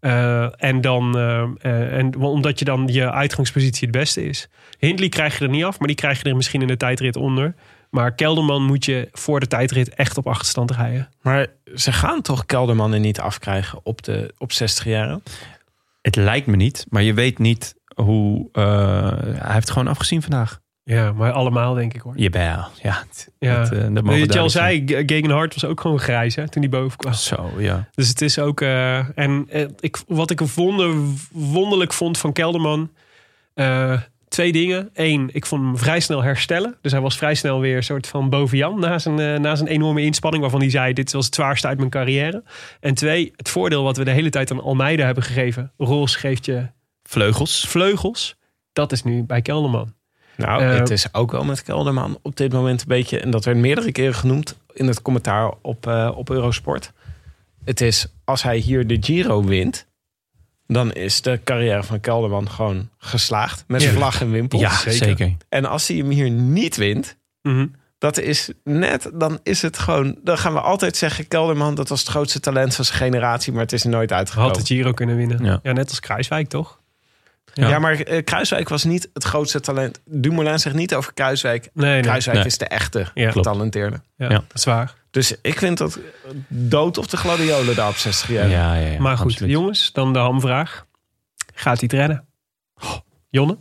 Omdat je dan je uitgangspositie het beste is. Hindley krijg je er niet af, maar die krijg je er misschien in de tijdrit onder. Maar Kelderman moet je voor de tijdrit echt op achterstand rijden. Maar ze gaan toch Kelderman er niet afkrijgen op 60 jaar? Het lijkt me niet, maar je weet niet hoe... hij heeft gewoon afgezien vandaag. Ja, maar allemaal denk ik hoor. Jawel, ja. Ja. Dat mogen Weet je al duidelijk zei, Gegenhard was ook gewoon grijs hè, toen hij boven kwam. Zo, ja. Dus het is ook... wat ik wonderlijk vond van Kelderman... 2 dingen. 1, ik vond hem vrij snel herstellen. Dus hij was vrij snel weer een soort van boven Jan... na zijn enorme inspanning waarvan hij zei... dit was het zwaarste uit mijn carrière. En 2, het voordeel wat we de hele tijd aan Almeida hebben gegeven. Roels geeft je... Vleugels. Dat is nu bij Kelderman. Nou, het is ook wel met Kelderman op dit moment een beetje... en dat werd meerdere keren genoemd in het commentaar op Eurosport. Het is, als hij hier de Giro wint... dan is de carrière van Kelderman gewoon geslaagd. Met vlag en wimpel. Ja, zeker. En als hij hem hier niet wint... Mm-hmm. dat is net, dan is het gewoon... dan gaan we altijd zeggen, Kelderman, dat was het grootste talent van zijn generatie... maar het is er nooit uitgekomen. Had de Giro kunnen winnen. Ja. Net als Kruiswijk, toch? Ja, maar Kruiswijk was niet het grootste talent. Dumoulin zegt niet over Kruiswijk. Nee. Kruiswijk is de echte getalenteerde. Ja, dat is waar. Dus ik vind dat dood op de gladiolen daar op 60 jaar. Ja, maar goed, absoluut. jongens, dan de hamvraag. Gaat hij het redden? Jonne?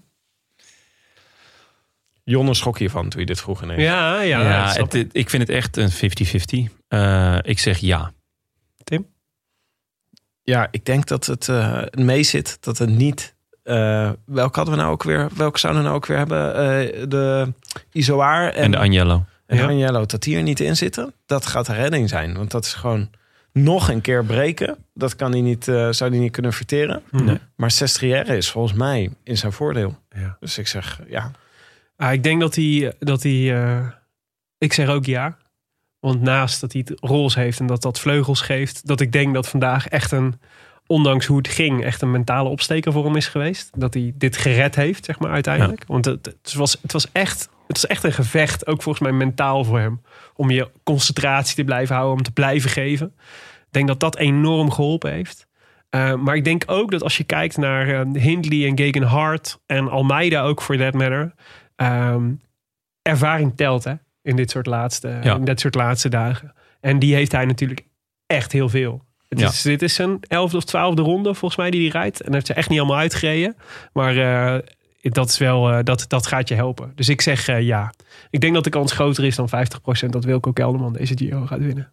Jonne schrok hiervan toen je dit vroeg ineens. Ja, ik vind het echt een 50-50. Ik zeg ja. Tim? Ja, ik denk dat het mee zit. Dat het niet... welke hadden we nou ook weer? Welke zouden we nou ook weer hebben? De Izoar En de Agnello. En Agnello, dat die er niet in zitten. Dat gaat de redding zijn. Want dat is gewoon nog een keer breken. Dat kan hij niet, zou hij niet kunnen verteren. Nee. Maar Sestriere is volgens mij in zijn voordeel. Ja. Dus ik zeg ja. Ik denk dat hij ik zeg ook ja. Want naast dat hij het roze heeft en dat vleugels geeft... dat ik denk dat vandaag echt ondanks hoe het ging... echt een mentale opsteker voor hem is geweest. Dat hij dit gered heeft, zeg maar, uiteindelijk. Ja. Want het was echt een gevecht, ook volgens mij mentaal voor hem. Om je concentratie te blijven houden, om te blijven geven. Ik denk dat dat enorm geholpen heeft. Maar ik denk ook dat als je kijkt naar Hindley en Gegenhard... en Almeida ook, for that matter... ervaring telt, hè? In dit soort laatste dagen. En die heeft hij natuurlijk echt heel veel. Dit is zijn 11e of 12e ronde volgens mij die hij rijdt. En dat heeft ze echt niet allemaal uitgereden. Maar dat is wel, dat gaat je helpen. Dus ik zeg ja. Ik denk dat de kans groter is dan 50% dat Wilco Kelderman deze Giro gaat winnen.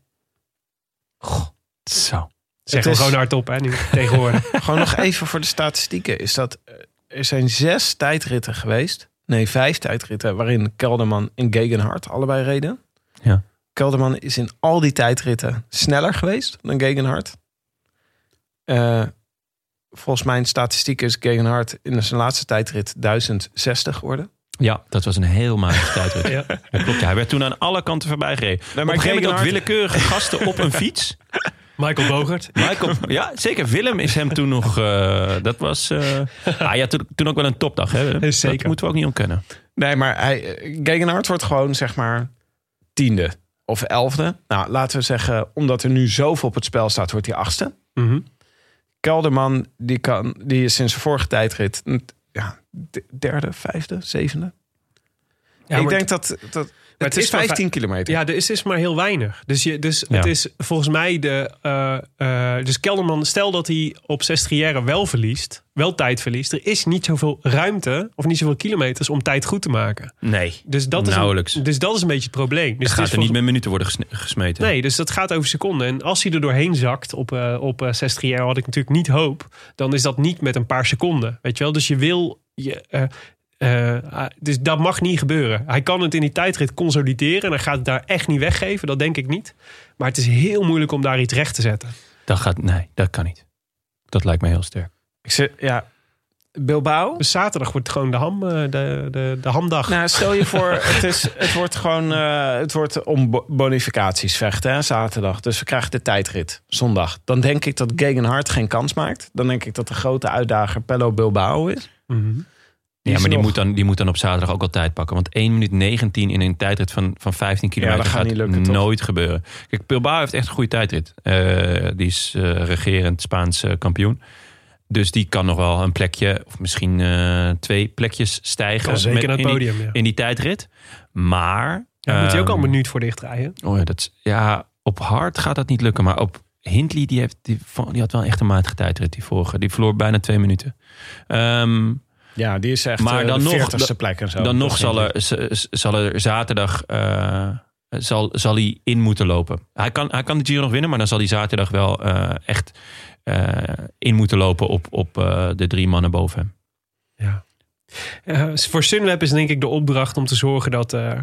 Zo. Zeg hem gewoon hardop, hè, nu tegenwoordig. Gewoon nog even voor de statistieken. Is dat er zijn 6 tijdritten geweest. Nee, 5 tijdritten waarin Kelderman en Gegenhard allebei reden. Ja. Kelderman is in al die tijdritten sneller geweest dan Gegenhard. Volgens mijn statistiek is Gegenhard in zijn laatste tijdrit 1060 geworden. Ja, dat was een heel matige tijdrit. Ja. Dat klopt. Hij werd toen aan alle kanten voorbij gereden. Maar op een gegeven moment ook willekeurige gasten op een fiets. Michael Bogert. Ja, zeker. Willem is hem toen nog... dat was... toen ook wel een topdag. Hè? Zeker. Dat moeten we ook niet ontkennen. Nee, maar Gegenhard wordt gewoon zeg maar 10e of 11e. Nou, laten we zeggen, omdat er nu zoveel op het spel staat, wordt hij 8e. Mm-hmm. Kelderman, die is sinds zijn vorige tijdrit 3e, 5e, 7e. Ja, ik denk dat het is 15 kilometer. Ja, het is maar heel weinig. Het is volgens mij dus Kelderman, stel dat hij op Sestriere wel tijd verliest. Er is niet zoveel ruimte of niet zoveel kilometers om tijd goed te maken. Nee, dus dat nauwelijks. Dus dat is een beetje het probleem. Dus het gaat er niet met minuten worden gesmeten. Nee, dus dat gaat over seconden. En als hij er doorheen zakt op Sestriere, wat ik natuurlijk niet hoop, dan is dat niet met een paar seconden. Weet je wel? Dus je wil... Dus dat mag niet gebeuren. Hij kan het in die tijdrit consolideren. En hij gaat het daar echt niet weggeven. Dat denk ik niet. Maar het is heel moeilijk om daar iets recht te zetten. Dat kan niet. Dat lijkt me heel sterk. Bilbao? Dus zaterdag wordt gewoon de hamdag. Nou, stel je voor, het wordt om bonificaties vechten, hè, zaterdag. Dus we krijgen de tijdrit, zondag. Dan denk ik dat Gegenhardt geen kans maakt. Dan denk ik dat de grote uitdager Pello Bilbao is. Mm-hmm. Die moet dan op zaterdag ook al tijd pakken. Want 1 minuut 19 in een tijdrit van 15 kilometer dat gaat niet lukken, nooit gebeuren. Kijk, Bilbao heeft echt een goede tijdrit. Die is regerend Spaans kampioen. Dus die kan nog wel een plekje, of misschien 2 plekjes stijgen. Kan zeker naar het podium, in die tijdrit. Maar... moet je ook al een minuut voor dicht rijden. Op hard gaat dat niet lukken. Maar op Hindley, die had wel echt een matige tijdrit, die vorige. Die verloor bijna 2 minuten. Die is echt maar dan de 40ste plek en zo. Dan nog zal er zaterdag... zal hij in moeten lopen. Hij kan de Giro nog winnen, maar dan zal hij zaterdag wel echt in moeten lopen op de 3 mannen boven hem. Ja. Voor Sunweb is denk ik de opdracht om te zorgen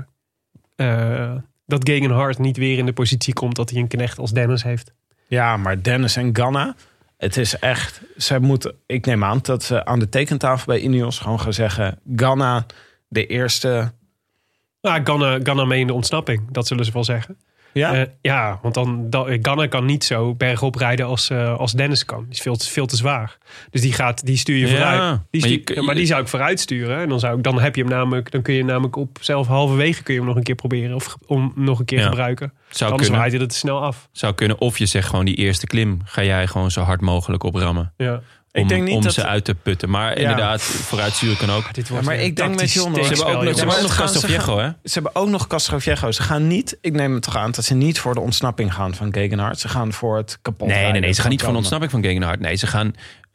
dat Gegenhardt niet weer in de positie komt dat hij een knecht als Dennis heeft. Ja, maar Dennis en Ganna, het is echt... ik neem aan dat ze aan de tekentafel bij Ineos gewoon gaan zeggen... Ganna, de eerste... Ganna mee in de ontsnapping, dat zullen ze wel zeggen. Ja? Want Ganna kan niet zo bergop rijden als Dennis kan. Die is veel te zwaar. Dus die stuur je vooruit. Maar die zou ik vooruit sturen. En dan heb je hem namelijk... Dan kun je namelijk op zelf halverwege kun je hem nog een keer proberen. Of om nog een keer gebruiken. Anders waait hij het te snel af. Zou kunnen. Of je zegt gewoon die eerste klim ga jij gewoon zo hard mogelijk oprammen. Ja. Ik denk niet om dat ze uit te putten. Maar inderdaad, vooruitsturen kan ook. Maar ik denk met John... Ze hebben ook nog Castroviejo, hè? Ze hebben ook nog Castroviejo. Ze gaan niet... Ik neem het toch aan dat ze niet voor de ontsnapping gaan van Gegenhardt. Ze gaan voor het kapot rijden. Nee. Ze gaan niet voor de ontsnapping van Gegenhardt. Nee, ze gaan...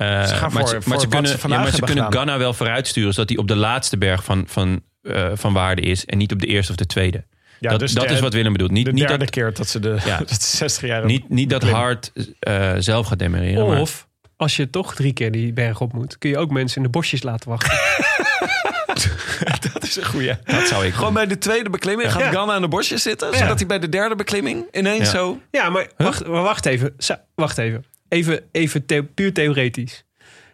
ze kunnen Ganna wel vooruitsturen... zodat hij op de laatste berg van waarde is... en niet op de eerste of de tweede. Ja, dat is wat Willem bedoelt. Niet de derde dat, keer dat ze de 60 jaar... Niet dat Hart zelf gaat demereren. Of... Als je toch 3 keer die berg op moet... kun je ook mensen in de bosjes laten wachten. Dat is een goeie. Dat zou ik gewoon bij de tweede beklimming gaat Ganna aan de bosjes zitten... zodat hij bij de derde beklimming ineens zo... Ja, maar wacht even. Even puur theoretisch.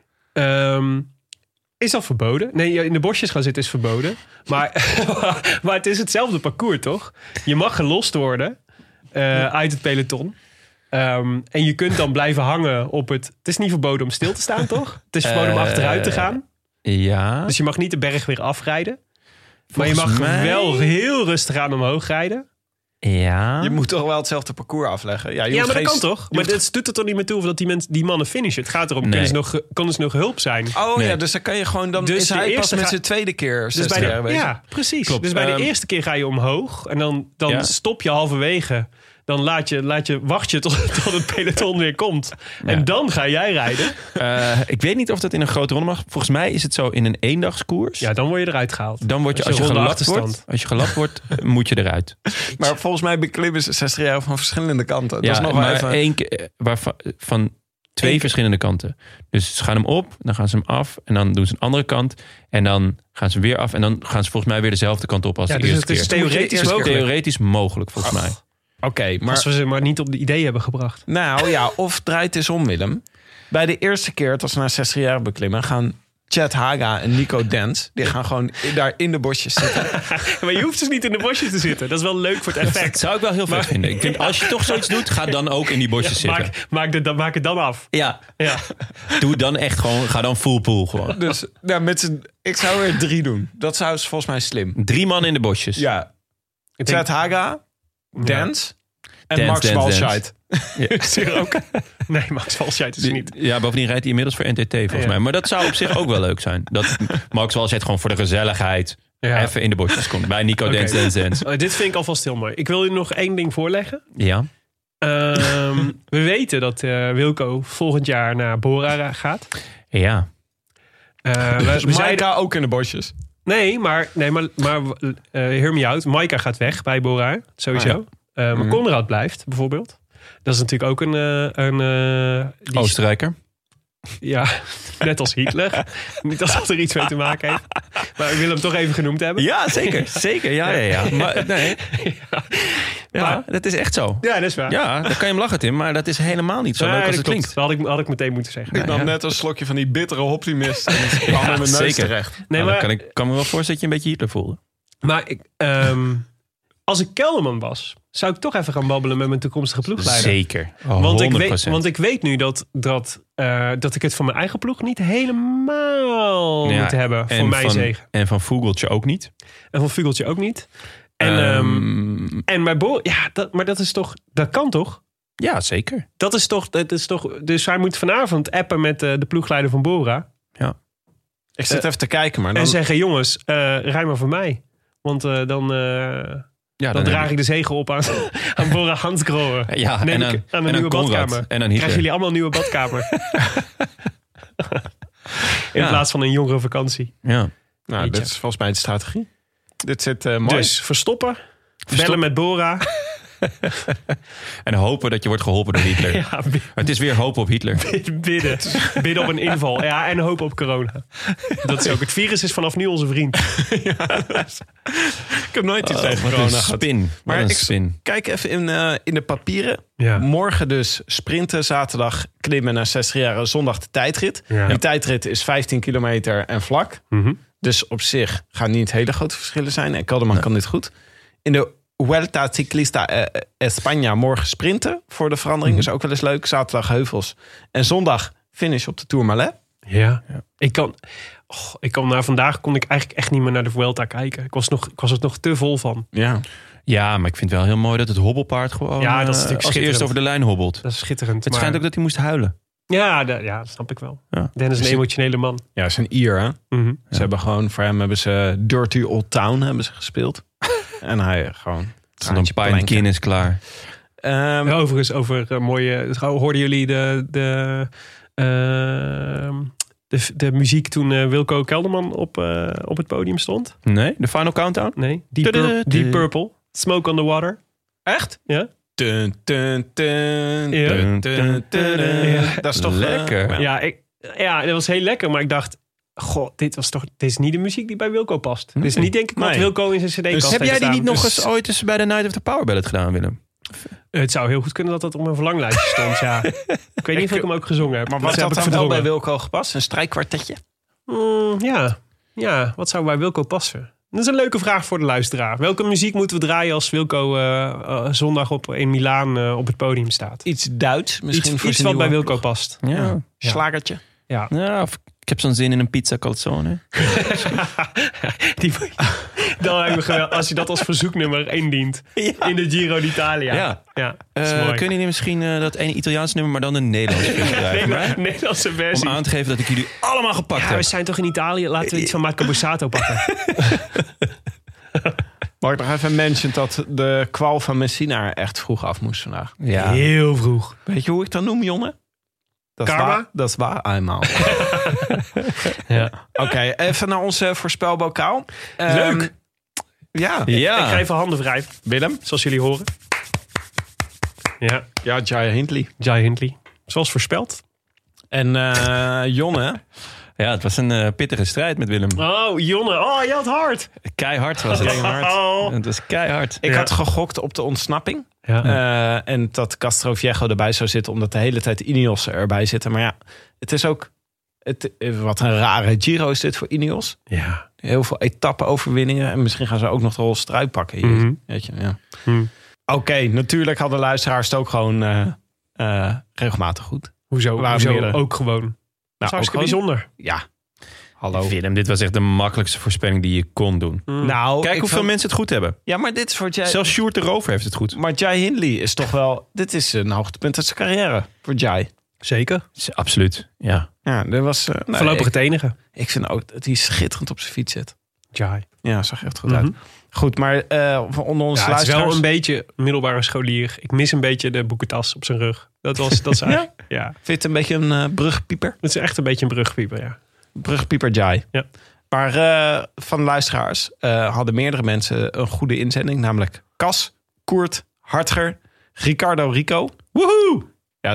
Is dat verboden? Nee, in de bosjes gaan zitten is verboden. Maar het is hetzelfde parcours, toch? Je mag gelost worden uit het peloton... en je kunt dan blijven hangen op het... Het is niet verboden om stil te staan, toch? Het is verboden om achteruit te gaan. Ja. Dus je mag niet de berg weer afrijden. Maar je mag wel heel rustig aan omhoog rijden. Ja. Je moet toch wel hetzelfde parcours afleggen? Ja, maar dat kan toch? Maar dat doet er toch niet meer toe of dat die mannen finishen? Het gaat erom, kan ze nog hulp zijn? Ja, dus dan kan je gewoon... Dan is hij pas met zijn tweede keer 60 jaar bezig. Ja, precies. Klopt. Dus bij de eerste keer ga je omhoog. En dan stop je halverwege... Dan wacht je tot het peloton weer komt. Ja. En dan ga jij rijden. Ik weet niet of dat in een grote ronde mag. Volgens mij is het zo in een eendagskoers. Ja, dan word je eruit gehaald. Dan word je, als je gelapt wordt, moet je eruit. Maar volgens mij beklimmen ze 60 jaar van verschillende kanten. Ja, dat is nog maar even... één keer van 2 verschillende kanten. Dus ze gaan hem op, dan gaan ze hem af. En dan doen ze een andere kant. En dan gaan ze weer af. En dan gaan ze volgens mij weer dezelfde kant op als de eerste keer. Het is theoretisch mogelijk, volgens mij. Oké, maar als we ze maar niet op de idee hebben gebracht. Nou ja, of draait eens om, Willem. Bij de eerste keer, het was na 60 jaar beklimmen... gaan Chad Haga en Nico Dent... die gaan gewoon daar in de bosjes zitten. Maar je hoeft dus niet in de bosjes te zitten. Dat is wel leuk voor het effect. Dat zou ik wel heel vet vinden. Ik vind, als je toch zoiets doet, ga dan ook in die bosjes zitten. Maak het dan af. Ja. Doe dan echt gewoon, ga dan full pool gewoon. Dus ik zou er 3 doen. Dat zou volgens mij slim. 3 man in de bosjes. Ja. Chad Haga... Dance en Max Walscheid. Is hier ook? Nee, Max Walscheid is er niet. Ja, bovendien rijdt hij inmiddels voor NTT volgens mij. Maar dat zou op zich ook wel leuk zijn. Dat Max Walscheid gewoon voor de gezelligheid even in de bosjes komt. Bij Nico Dance. Dit vind ik alvast heel mooi. Ik wil je nog 1 ding voorleggen. Ja. We weten dat Wilco volgend jaar naar Bora gaat. Ja. We zeiden ook in de bosjes. Nee, maar hear me out. Maika gaat weg bij Bora, sowieso. Maar Konrad blijft, bijvoorbeeld. Dat is natuurlijk ook een Oostenrijker. Ja, Net als Hitler. Niet als dat er iets mee te maken heeft. Maar ik wil hem toch even genoemd hebben. Ja, zeker. Zeker, ja. Maar, nee. Ja, dat is echt zo. Ja, dat is waar. Ja, dan kan je hem lachen, Tim. Maar dat is helemaal niet zo leuk als het klinkt. Dat had ik meteen moeten zeggen. Ik nam net een slokje van die bittere Optimist. En het kwam in mijn neus zeker. terecht. Nee, Nou, maar, dan kan me wel voorstellen dat je een beetje Hitler voelde. maar als ik Kelderman was, zou ik toch even gaan babbelen met mijn toekomstige ploegleider. Zeker. Want ik weet nu dat ik het van mijn eigen ploeg niet helemaal moet hebben voor mijn zegen. En van Vogeltje ook niet. En van Vugeltje ook niet. En bij maar dat is toch, dat kan toch? Ja, zeker. Dat is toch, dus hij moet vanavond appen met de ploegleider van Bora. Ja. Ik zit even te kijken, maar dan... En zeggen, jongens, rij maar voor mij. Want dan draag ik de zegen op aan Bora Hansgrohe. Ja, Neem en ik aan een aan nieuwe Konrad, badkamer. en aan Krijgen Hitler. jullie allemaal een nieuwe badkamer. In plaats van een jongere vakantie. Ja. Nou, dit is volgens mij de strategie. Dit zit mooi. Dus verstoppen. Bellen met Bora. En hopen dat je wordt geholpen door Hitler. Ja, Het is weer hopen op Hitler. bidden op een inval. Ja, en hopen op corona. Dat is ook. Het virus is vanaf nu onze vriend. Ik heb nooit iets tegen Wat corona een gehad. spin. Maar Wat een ik spin. kijk even in de papieren. Ja. Morgen dus sprinten, zaterdag klimmen naar 60 jaar, zondag de tijdrit. Ja. Die tijdrit is 15 kilometer en vlak. Mhm. Dus op zich gaan niet hele grote verschillen zijn. En Kelderman kan dit goed. In de Vuelta Ciclista España morgen sprinten voor de verandering. Is ook wel eens leuk. Zaterdag heuvels. En zondag finish op de Tourmalet. Ja. Ik kan vandaag kon ik eigenlijk echt niet meer naar de Vuelta kijken. Ik was er nog te vol van. Ja. Ja, maar ik vind het wel heel mooi dat het hobbelpaard gewoon Ja, dat is natuurlijk als schitterend. eerste over de lijn hobbelt. Dat is schitterend. Het schijnt ook dat hij moest huilen. Ja, dat snap ik wel. Ja. Dennis is een emotionele man. Ja, is een Ier, hè? Mhm. Ze hebben gewoon, voor hem hebben ze Dirty Old Town hebben ze gespeeld. En hij gewoon... Er stond een pint Guinness klaar. Ja, overigens, over mooie... Hoorden jullie de muziek toen Wilco Kelderman op het podium stond? Nee, de final countdown? Nee, Deep Purple. Smoke on the Water. Echt? Ja. Dun, dun, dun, Ja. dun, dun, dun, dun. Dat is toch lekker. Ja, dat was heel lekker, maar ik dacht... Goh, dit is niet de muziek die bij Wilco past. Dit is niet denk ik wat Nee. Wilco in zijn cd-kast Dus heb jij heeft die niet staan. nog eens ooit eens bij de Night of the Power Ballad gedaan, Willem? Het zou heel goed kunnen dat dat op mijn verlanglijstje stond, ja. Ik weet niet of ik hem ook gezongen heb. Maar Dat wat heb had ik dan wel bij verdrongen. Wilco gepast? Een strijkkwartetje? Ja, wat zou bij Wilco passen? Dat is een leuke vraag voor de luisteraar. Welke muziek moeten we draaien als Wilco zondag in Milaan op het podium staat? Iets Duits misschien voor Iets zijn wat bij nieuwe Wilco past. Ja. slagertje. Ja. Ja, of ik heb zo'n zin in een pizza calzone. Dan lijkt me geweldig als je dat als verzoeknummer indient. In de Giro d'Italia. Ja. Dat is mooi. Kunnen jullie misschien dat ene Italiaans nummer, maar dan een Nederlands versie draaien voor mij? Nederlandse versie. Om aan te geven dat ik jullie allemaal gepakt Ja, we heb. zijn toch in Italië? Laten we iets van Marco Borsato pakken. Mag ik nog even mention dat de kwal van Messina er echt vroeg af moest vandaag. Ja. Heel vroeg. Weet je hoe ik dat noem, Jonne? Dat is Karma? waar- Dat is waar, eenmaal. Ja. Oké, even naar onze voorspelbokaal. Leuk. Ja. Ik ga even handen wrijven. Willem? Zoals jullie horen. Ja, Ja, Jai Hindley. Jai Hindley. Zoals voorspeld. En Jonne? Ja, het was een pittige strijd met Willem. Oh, Jonne. Oh, je had hard. Keihard was het. Oh. Het was keihard. Ik Ja. had gegokt op de ontsnapping. Ja. En dat Castroviejo erbij zou zitten, omdat de hele tijd Ineos erbij zitten. Maar ja, het is ook... wat een rare Giro is dit voor Ineos. Ja. Heel veel etappe-overwinningen. En misschien gaan ze ook nog de Rolls trui pakken hier. Mhm. Weet je, ja. Hm. Oké, natuurlijk hadden luisteraars het ook gewoon regelmatig goed. Hoezo meerdere. ook gewoon? Dat is hartstikke ook gewoon- bijzonder. Ja, hallo. Willem, dit was echt de makkelijkste voorspelling die je kon doen. Nou, Kijk ik hoeveel vond- mensen het goed hebben. Ja, maar dit is voor Jai... Zelfs Sjoerd de Rover heeft het goed. Maar Jai Hindley is toch wel... Dit is een hoogtepunt uit zijn carrière voor Jai. Zeker. Absoluut, ja. Ja, dat was... nee, Voorlopig het enige. ik vind ook dat hij schitterend op zijn fiets zit. Jai. Ja, zag er echt goed uit. Goed, maar onder onze Ja, het is wel luisteraars... een beetje middelbare scholier. Ik mis een beetje de boekentas op zijn rug. Dat is eigenlijk... ja. Vind je het een beetje een brugpieper? Het is echt een beetje een brugpieper, ja. Brugpieper Jai. Ja. Maar van de luisteraars hadden meerdere mensen een goede inzending. Namelijk Cas, Koert, Hartger, Ricardo Rico. Woehoe! Ja,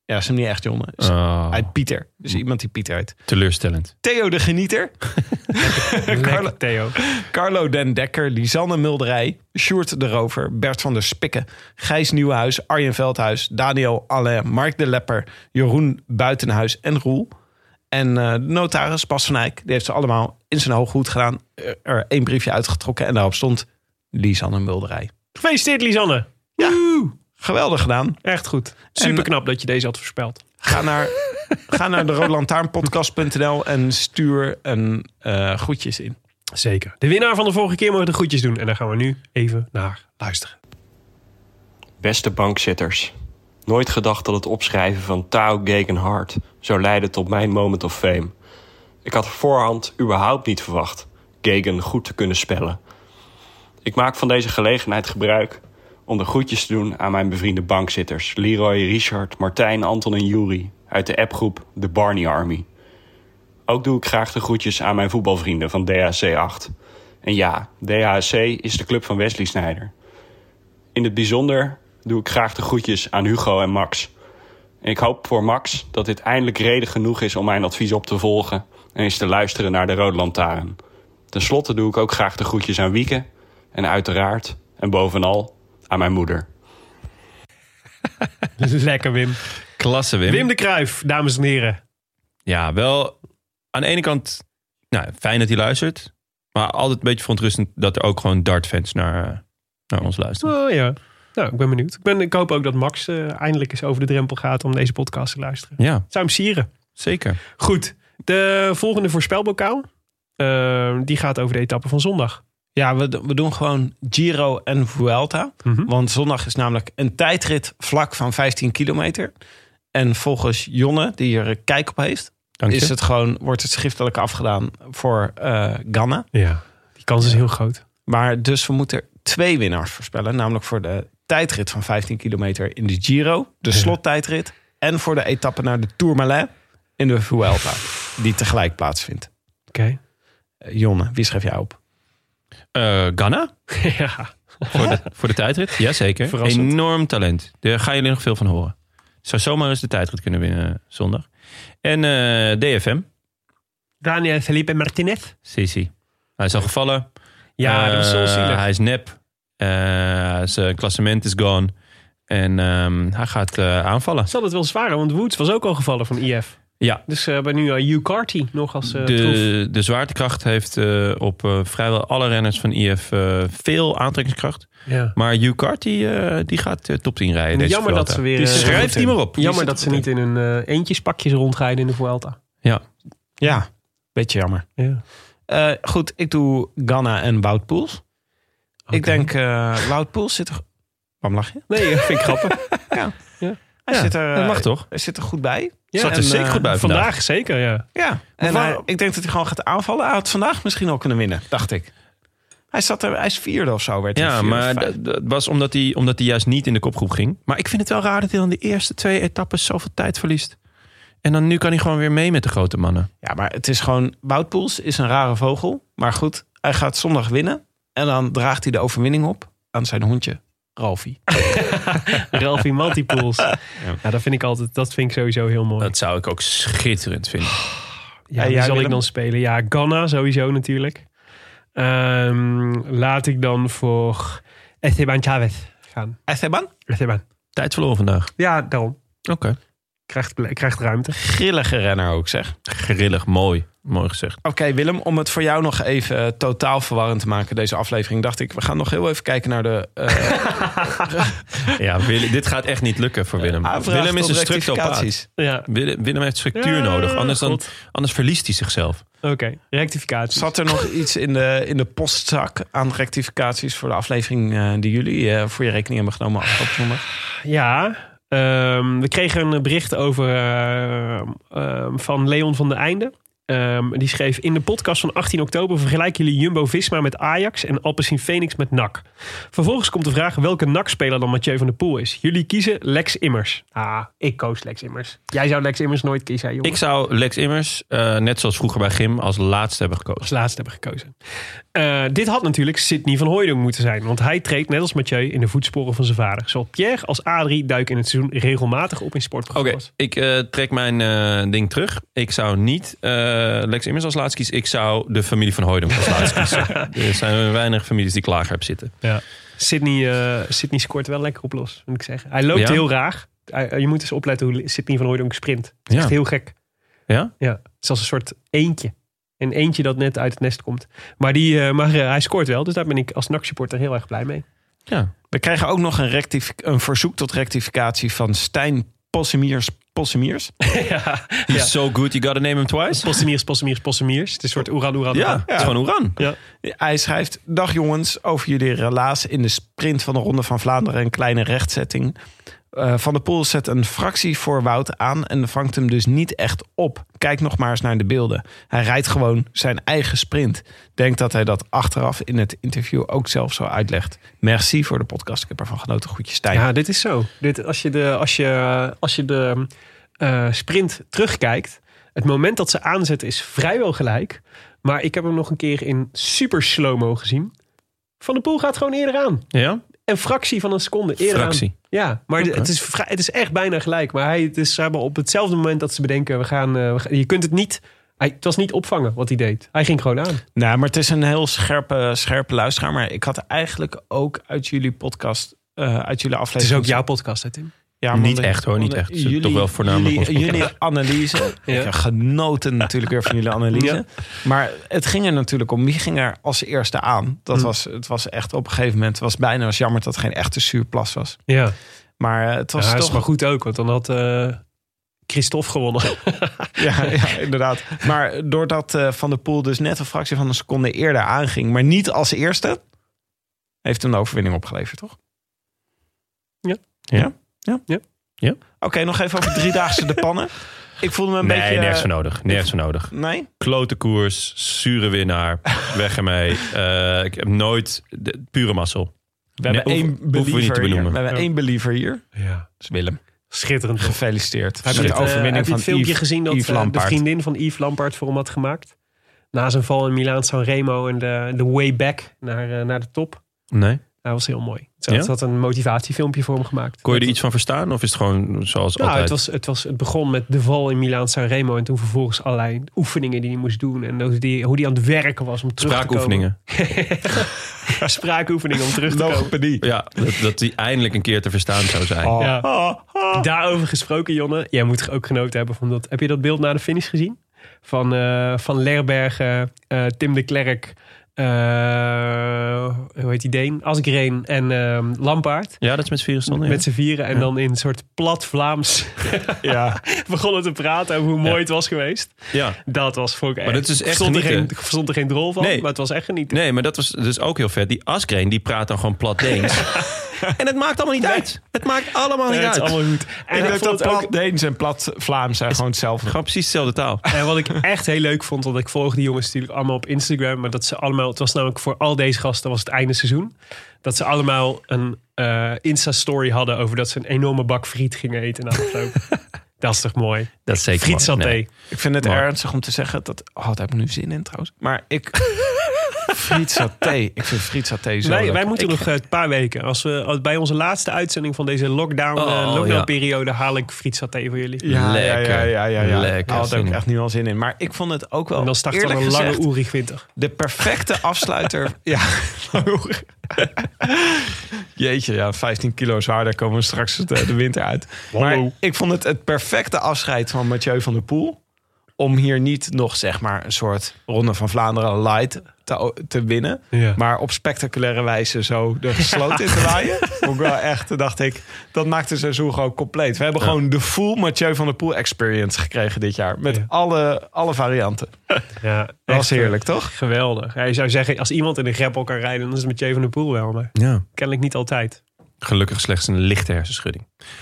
Ja, is hem niet echt Jonne. Uit Pieter. Dus iemand die Pieter heet. Teleurstellend. Theo de Genieter. Lekker, Theo. Carlo den Dekker, Lisanne Mulderij, Sjoerd de Rover, Bert van der Spikken, Gijs Nieuwenhuis, Arjen Veldhuis, Daniel Allain, Mark de Lepper, Jeroen Buitenhuis en Roel. En de notaris Bas van Eyck, die heeft ze allemaal in zijn hoog goed gedaan. Er 1 briefje uitgetrokken en daarop stond Lisanne Mulderij. Gefeliciteerd, Lisanne. Ja, geweldig gedaan. Echt goed. Super knap dat je deze had voorspeld. Ga naar de roodlantaarnpodcast.nl en stuur een groetjes in. Zeker. De winnaar van de vorige keer mag de groetjes doen. En daar gaan we nu even naar luisteren. Beste bankzitters. Nooit gedacht dat het opschrijven van Tao Geoghegan Hart zou leiden tot mijn moment of fame. Ik had voorhand überhaupt niet verwacht Geoghegan goed te kunnen spellen. Ik maak van deze gelegenheid gebruik om de groetjes te doen aan mijn bevriende bankzitters Leroy, Richard, Martijn, Anton en Juri uit de appgroep The Barney Army. Ook doe ik graag de groetjes aan mijn voetbalvrienden van DHC 8. En ja, DHC is de club van Wesley Sneijder. In het bijzonder doe ik graag de groetjes aan Hugo en Max. En ik hoop voor Max dat dit eindelijk reden genoeg is om mijn advies op te volgen en eens te luisteren naar de Rode Lantaarn. Ten slotte doe ik ook graag de groetjes aan Wieke en uiteraard en bovenal aan mijn moeder. Lekker, Wim. Klasse, Wim. Wim de Cruijff, dames en heren. Ja, wel aan de ene kant fijn dat hij luistert. Maar altijd een beetje verontrustend dat er ook gewoon dartfans naar ons luisteren. Oh ja. Nou, ik ben benieuwd. Ik hoop ook dat Max eindelijk eens over de drempel gaat om deze podcast te luisteren. Ja. Zou hem sieren. Zeker. Goed. De volgende voorspelbokaal. Die gaat over de etappe van zondag. Ja, we doen gewoon Giro en Vuelta. Mm-hmm. Want zondag is namelijk een tijdrit vlak van 15 kilometer. En volgens Jonne, die er kijk op heeft, wordt het schriftelijk afgedaan voor Ganna. Ja, die kans is heel groot. Maar dus we moeten 2 winnaars voorspellen. Namelijk voor de tijdrit van 15 kilometer in de Giro. De slottijdrit. En voor de etappe naar de Tourmalet in de Vuelta. Die tegelijk plaatsvindt. Oké. Jonne, wie schrijf jij op? Ganna? Ja. Voor de tijdrit? Jazeker. Verrassend. Enorm talent. Daar gaan jullie nog veel van horen. Zou zomaar eens de tijdrit kunnen winnen zondag. En DFM. Daniel Felipe Martinez. Sisi. Hij is al gevallen. Ja, dat was zo zielig. Hij is nep. Zijn klassement is gone. En hij gaat aanvallen. Zal het wel zwaar, want Woods was ook al gevallen van IF. Ja. Dus we hebben nu Hugh Carty nog als troef. De zwaartekracht heeft op vrijwel alle renners van IF veel aantrekkingskracht. Ja. Maar Hugh Carty die gaat top 10 rijden deze Jammer Vuelta. dat ze weer... Schrijf die maar op. Jammer dat ze niet in hun eentjespakjes rondrijden in de Vuelta. Ja, beetje jammer. Ja. Goed, ik doe Ganna en Wout Poels. Okay. Ik denk, Wout Poels zit er... Waarom lach je? Nee, dat vind ik grappig. Hij mag toch? Hij zit er goed bij. Ja, zat er zeker goed bij vandaag. Zeker, ja. Ja, en ik denk dat hij gewoon gaat aanvallen. Hij had vandaag misschien al kunnen winnen, dacht ik. Hij is 4e of zo. Maar dat was omdat hij juist niet in de kopgroep ging. Maar ik vind het wel raar dat hij dan de eerste 2 etappes zoveel tijd verliest. En dan nu kan hij gewoon weer mee met de grote mannen. Ja, maar het is gewoon... Wout Poels is een rare vogel. Maar goed, hij gaat zondag winnen. En dan draagt hij de overwinning op aan zijn hondje Ralfie. Ralfie Multipools. Ja, dat vind ik sowieso heel mooi. Dat zou ik ook schitterend vinden. Ja, die zal ik dan spelen. Ja, Ganna sowieso natuurlijk. Laat ik dan voor Esteban Chavez gaan. Esteban? Tijd verloren vandaag. Ja, daarom. Oké. Krijgt ruimte. Grillige renner ook, zeg. Grillig, mooi. Mooi gezegd. Oké, Willem, om het voor jou nog even totaal verwarrend te maken, deze aflevering, dacht ik, we gaan nog heel even kijken naar de... Ja, dit gaat echt niet lukken voor Willem. Willem is een structuurpaard. Ja. Willem heeft structuur nodig, anders verliest hij zichzelf. Oké, rectificaties. Zat er nog iets in de postzak aan rectificaties voor de aflevering die jullie voor je rekening hebben genomen afgelopen zondag? Ja, we kregen een bericht over van Leon van der Einde. Die schreef: in de podcast van 18 oktober vergelijken jullie Jumbo-Visma met Ajax en Alpecin Phoenix met NAC. Vervolgens komt de vraag welke NAC-speler dan Mathieu van der Poel is. Jullie kiezen Lex Immers. Ik koos Lex Immers. Jij zou Lex Immers nooit kiezen, jongen. Ik zou Lex Immers, net zoals vroeger bij Gym, als laatste hebben gekozen. Dit had natuurlijk Sidney van Hooijdonk moeten zijn. Want hij treedt net als Mathieu in de voetsporen van zijn vader. Zowel Pierre als Adrie duiken in het seizoen regelmatig op in sportprogramma's. Ik trek mijn ding terug. Ik zou niet Lex Immers als laatste kiezen. Ik zou de familie van Hooijdonk als laatste kiezen. Er zijn weinig families die ik lager heb zitten. Ja. Sidney scoort wel lekker op los, moet ik zeggen. Hij loopt heel raar. Je moet eens opletten hoe Sidney van Hooijdonk sprint. Het is echt heel gek. Ja? Ja, het is als een soort eendje. Een eendje dat net uit het nest komt. Maar hij scoort wel. Dus daar ben ik als NAC-supporter heel erg blij mee. Ja. We krijgen ook nog een verzoek tot rectificatie van Stijn Possemiers. He's so good, you gotta name him twice. Possemiers. Het is een soort Oeran. Ja, het is gewoon Oeran. Ja. Hij schrijft: dag jongens, over jullie relaas in de sprint van de Ronde van Vlaanderen een kleine rechtzetting. Van der Poel zet een fractie voor Wout aan en vangt hem dus niet echt op. Kijk nog maar eens naar de beelden. Hij rijdt gewoon zijn eigen sprint. Denk dat hij dat achteraf in het interview ook zelf zo uitlegt. Merci voor de podcast. Ik heb ervan genoten. Groetjes, Stijn. Ja, dit is zo. Als je de sprint terugkijkt, het moment dat ze aanzetten is vrijwel gelijk. Maar ik heb hem nog een keer in super slow-mo gezien. Van der Poel gaat gewoon eerder aan. Ja? Een fractie van een seconde eerder aan. Ja, maar het is echt bijna gelijk. Maar het is op hetzelfde moment dat ze bedenken, je kunt het niet. Het was niet opvangen wat hij deed. Hij ging gewoon aan. Nou, maar het is een heel scherpe luisteraar. Maar ik had eigenlijk ook uit jullie podcast, uit jullie aflevering. Het is ook jouw podcast, hè, Tim? Ja, niet echt hoor, niet echt. Jullie, toch wel voornamelijk jullie analyse. Ja. Ik heb genoten natuurlijk weer van jullie analyse. Ja. Maar het ging er natuurlijk om. Wie ging er als eerste aan? Het was echt op een gegeven moment. Het was jammer dat het geen echte zuurplas was. Ja. Maar het was toch... is maar goed ook. Want dan had Christophe gewonnen. ja, inderdaad. Maar doordat Van der Poel dus net een fractie van een seconde eerder aanging. Maar niet als eerste. Heeft hem een overwinning opgeleverd, toch? Ja? Oké, nog even over 3-daagse de pannen. Ik voelde me een beetje... Nee, nergens voor nodig. Nee? Klote koers, zure winnaar, weg ermee. Ik heb nooit... pure mazzel. We hebben één believer hier. Ja. Dat is Willem. Schitterend. Gefeliciteerd. Heb je de overwinning van het filmpje gezien dat de vriendin van Yves Lampaert voor hem had gemaakt? Na zijn val in Milaan-San Remo en de way back naar de top. Nee. Dat was heel mooi. Ze had een motivatiefilmpje voor hem gemaakt. Kon je er iets van verstaan? Of is het gewoon zoals altijd? Het begon met de val in Milaan-San Remo. En toen vervolgens allerlei oefeningen die hij moest doen. En hoe hij aan het werken was om terug te komen. Spraakoefeningen om terug te komen. Ja, dat hij eindelijk een keer te verstaan zou zijn. Daarover gesproken, Jonne. Jij moet er ook genoten hebben van dat. Heb je dat beeld na de finish gezien? Van Lerbergen, Tim de Klerk... hoe heet die Deen? Asgreen en Lampaert. Ja, dat is met z'n vieren stonden. Met z'n vieren en dan in een soort plat Vlaams begonnen te praten over hoe mooi het was geweest. Ja. Dat was voor maar dat is echt verstond er geen drol van, maar het was echt genieten. Nee, maar dat was dus ook heel vet. Die Asgreen, die praat dan gewoon plat Deens. En het maakt allemaal niet uit. Het maakt allemaal niet uit. Het is allemaal goed. En ik vond het plat Deens en plat Vlaams zijn gewoon hetzelfde. Gewoon precies dezelfde taal. En wat ik echt heel leuk vond, want ik volg die jongens natuurlijk allemaal op Instagram, maar dat ze allemaal, het was namelijk voor al deze gasten was het einde seizoen, dat ze allemaal een Insta-story hadden over dat ze een enorme bak friet gingen eten na de loop. Dat is toch mooi? Dat is zeker frietsaté. Nee. Ik vind het ernstig om te zeggen dat... daar heb ik nu zin in trouwens. Maar frietsaté. Ik vind frietsaté zo lekker. Wij moeten nog een paar weken. Bij onze laatste uitzending van deze lockdown-periode haal ik frietsaté voor jullie. Ja, lekker. Ja. Lekker. Daar heb ik echt nu al zin in. Maar ik vond het ook wel... En dan start er een lange Oerig winter. De perfecte afsluiter... ja, jeetje, 15 kilo zwaarder komen we straks de winter uit. Maar ik vond het perfecte afscheid van Mathieu van der Poel. Om hier niet nog zeg maar een soort Ronde van Vlaanderen light te winnen. Ja. Maar op spectaculaire wijze zo de sloot in te waaien. Ook wel echt, dacht ik, dat maakt het seizoen gewoon compleet. We hebben gewoon de full Mathieu van der Poel experience gekregen dit jaar. Met alle varianten. Ja, dat was heerlijk, toch? Geweldig. Ja, je zou zeggen, als iemand in een greppel kan rijden, dan is het Mathieu van der Poel wel. Maar kennelijk niet altijd. Gelukkig slechts een lichte hersenschudding.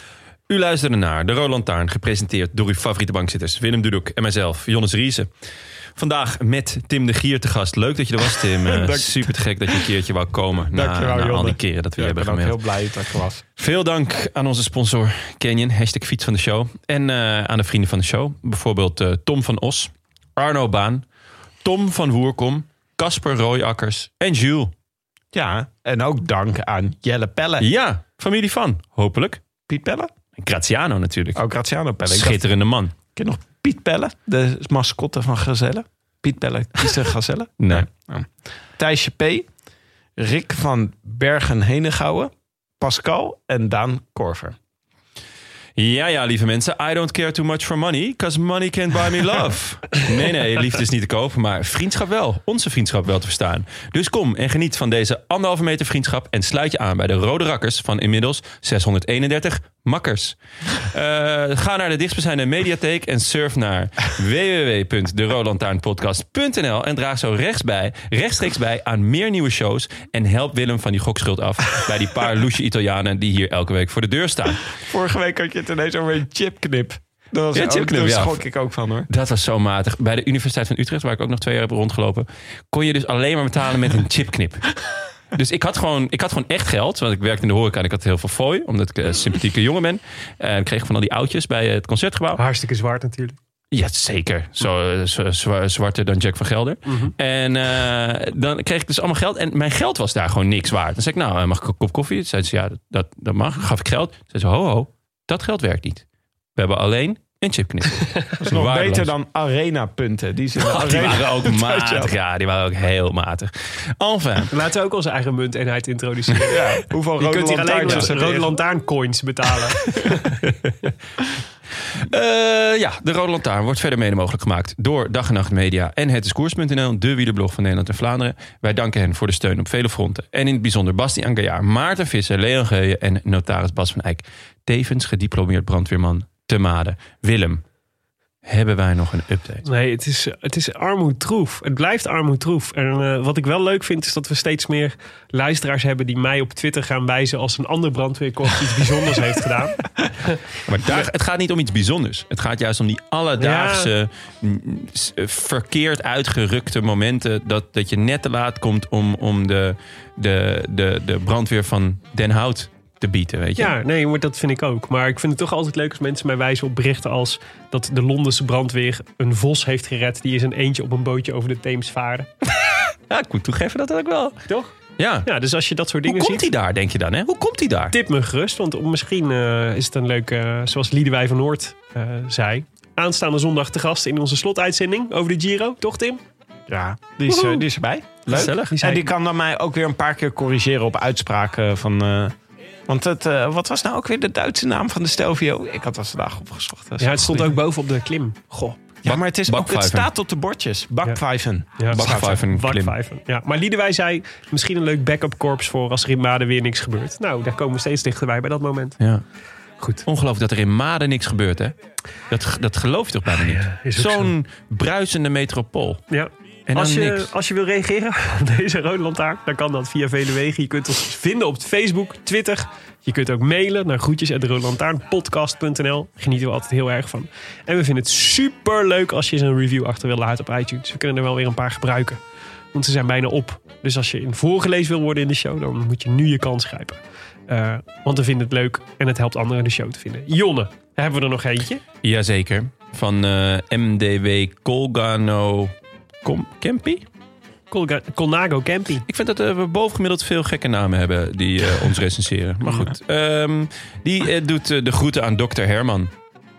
U luisterde naar De Rode Lantaarn, gepresenteerd door uw favoriete bankzitters Willem Dudok en mijzelf, Jonas Riese. Vandaag met Tim de Gier te gast. Leuk dat je er was, Tim. Super te gek dat je een keertje wou komen na al die keren dat we je hebben gemaild. Ik ben ook heel blij dat ik er was. Veel dank aan onze sponsor Canyon, #fiets van de show. En aan de vrienden van de show. Bijvoorbeeld Tom van Os, Arno Baan, Tom van Woerkom, Casper Rooijakkers en Jules. Ja, en ook dank aan Jelle Pelle. Ja, familie van, hopelijk. Piet Pelle? En Graziano natuurlijk. Ook Graziano Pelle. Schitterende man. Ken je nog Piet Pelle, de mascotte van Gazelle? Piet Pelle, is de Gazelle? Nee. Nou. Thijsje P., Rick van Bergen-Henegouwen, Pascal en Daan Korver. Ja, lieve mensen. I don't care too much for money, 'cause money can't buy me love. Nee, liefde is niet te koop, maar vriendschap wel. Onze vriendschap wel te verstaan. Dus kom en geniet van deze 1,5 meter vriendschap en sluit je aan bij de Rode Rakkers van inmiddels 631 makkers. Ga naar de dichtstbijzijnde mediatheek en surf naar www.deroodlantaarnpodcast.nl en draag zo rechtstreeks bij aan meer nieuwe shows en help Willem van die gokschuld af bij die paar loesje Italianen die hier elke week voor de deur staan. Vorige week had je het ineens over een chipknip. Dat was chipknip, daar schrok ik ook van, hoor. Dat was zo matig. Bij de Universiteit van Utrecht, waar ik ook nog 2 jaar heb rondgelopen, kon je dus alleen maar betalen met een chipknip. Dus ik had gewoon echt geld. Want ik werkte in de horeca en ik had heel veel fooi. Omdat ik een sympathieke jongen ben. En ik kreeg van al die oudjes bij het Concertgebouw. Hartstikke zwart natuurlijk. Ja, zeker. Zo zwarter dan Jack van Gelder. Mm-hmm. En dan kreeg ik dus allemaal geld. En mijn geld was daar gewoon niks waard. Dan zei ik, nou, mag ik een kop koffie? Toen zei ze, ja, dat mag. Dan gaf ik geld. Toen zei ze, ho, dat geld werkt niet. We hebben alleen een chipknip. Dat is nog beter dan arenapunten. Die waren ook matig. Ja, die waren ook heel matig. Enfin. Laten we ook onze eigen munteenheid introduceren. Ja, hoeveel je kunt hier alleen Rode Lantaarncoins betalen. De Rode Lantaarn wordt verder mede mogelijk gemaakt door Dag en Nacht Media en hetdiscours.nl, de wielerblog van Nederland en Vlaanderen. Wij danken hen voor de steun op vele fronten. En in het bijzonder Bastiaan Gaillard, Maarten Visser, Leon Geuyen en notaris Bas van Eyck. Tevens gediplomeerd brandweerman te Maden. Willem, hebben wij nog een update? Nee, het is armoedtroef. Het blijft armoedtroef. En wat ik wel leuk vind is dat we steeds meer luisteraars hebben die mij op Twitter gaan wijzen als een ander brandweerkorps iets bijzonders heeft gedaan. Maar het gaat niet om iets bijzonders. Het gaat juist om die alledaagse, verkeerd uitgerukte momenten dat je net te laat komt om de brandweer van Den Hout te bieden, weet je? Ja, nee, maar dat vind ik ook. Maar ik vind het toch altijd leuk als mensen mij wijzen op berichten als dat de Londense brandweer een vos heeft gered die in zijn eentje op een bootje over de Theems vaarde. Ja, ik moet toegeven dat ook wel. Toch? Ja. Ja, dus als je dat soort dingen ziet... ziet... Hoe komt hij daar, denk je dan? Hè? Hoe komt hij daar? Tip me gerust, want misschien is het een leuk... zoals Liedewij van Noord zei. Aanstaande zondag te gast in onze slotuitzending over de Giro. Toch, Tim? Ja, die is erbij. Leuk. Gezellig. En die kan dan mij ook weer een paar keer corrigeren op uitspraken van... Want wat was nou ook weer de Duitse naam van de Stelvio? Ik had dat vandaag opgezocht. Ja, het stond ook boven op de klim. Goh. Ja, maar het staat op de bordjes. Bakpfeifen. Ja, bakpfeifen. Ja, maar Liedewij zei misschien een leuk backup korps voor als er in Maden weer niks gebeurt. Nou, daar komen we steeds dichterbij bij dat moment. Ja. Goed. Ongelooflijk dat er in Maden niks gebeurt, hè? Dat geloof je toch bijna niet? Ja, Zo'n bruisende metropool. Ja. En als je wil reageren op deze Rode Lantaarn, dan kan dat via vele wegen. Je kunt ons vinden op Facebook, Twitter. Je kunt ook mailen naar groetjes@rodelantaarnpodcast.nl. Genieten we altijd heel erg van. En we vinden het super leuk als je eens een review achter wil laten op iTunes. We kunnen er wel weer een paar gebruiken. Want ze zijn bijna op. Dus als je voorgelezen wil worden in de show, dan moet je nu je kans grijpen. Want we vinden het leuk en het helpt anderen de show te vinden. Jonne, hebben we er nog eentje? Jazeker. Van MDW Colgano... Campy? Colnago Campy. Ik vind dat we bovengemiddeld veel gekke namen hebben die ons recenseren. Maar goed. Die doet de groeten aan Dr. Herman.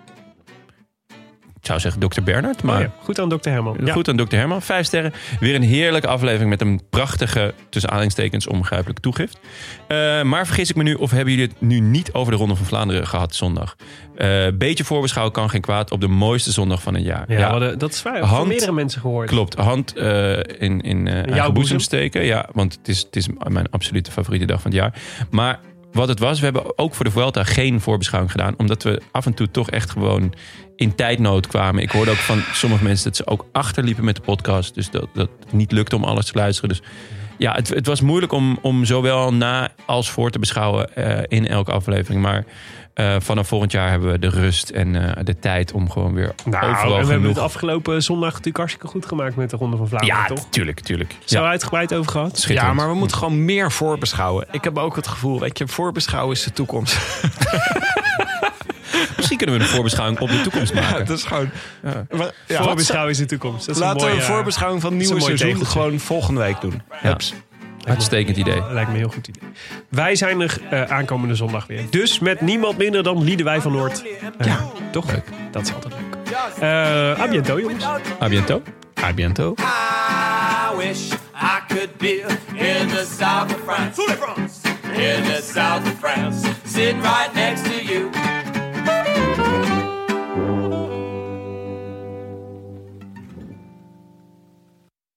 Ik zou zeggen Dr. Bernard. Maar ja, goed aan Dr. Herman. Goed aan Dr. Herman. 5 sterren. Weer een heerlijke aflevering met een prachtige, tussen aanhalingstekens, onbegrijpelijke toegift. Maar vergis ik me nu, of hebben jullie het nu niet over de Ronde van Vlaanderen gehad zondag? Beetje voorbeschouwen kan geen kwaad op de mooiste zondag van het jaar. Ja, dat is waar. Van meerdere mensen gehoord. Klopt. Hand in jouw boezem steken. Ja, want het is mijn absolute favoriete dag van het jaar. Maar wat het was, we hebben ook voor de Vuelta geen voorbeschouwing gedaan. Omdat we af en toe toch echt gewoon in tijdnood kwamen. Ik hoorde ook van sommige mensen dat ze ook achterliepen met de podcast. Dus dat het niet lukte om alles te luisteren. Dus Ja, het was moeilijk om zowel na als voor te beschouwen in elke aflevering. Maar vanaf volgend jaar hebben we de rust en de tijd om gewoon weer overal en we hebben genoeg... het afgelopen zondag natuurlijk hartstikke goed gemaakt met de Ronde van Vlaanderen, toch? tuurlijk. Zo uitgebreid over gehad. Ja, maar we moeten gewoon meer voorbeschouwen. Ik heb ook het gevoel, voorbeschouwen is de toekomst. Misschien kunnen we een voorbeschouwing op de toekomst maken. Ja, dat is gewoon... Ja. Voorbeschouwen is de toekomst. Dat is Laten een we een voorbeschouwing van het nieuwe seizoen gewoon volgende week doen. Ja. Uitstekend idee. Lijkt me een heel goed idee. Wij zijn er aankomende zondag weer. Dus met niemand minder dan Liedewij van Noord. Toch leuk. Dat is altijd leuk. A bientôt, jongens. A bientôt. A bientôt. I wish I could be in the south of France. In the south of France, sitting right next to you.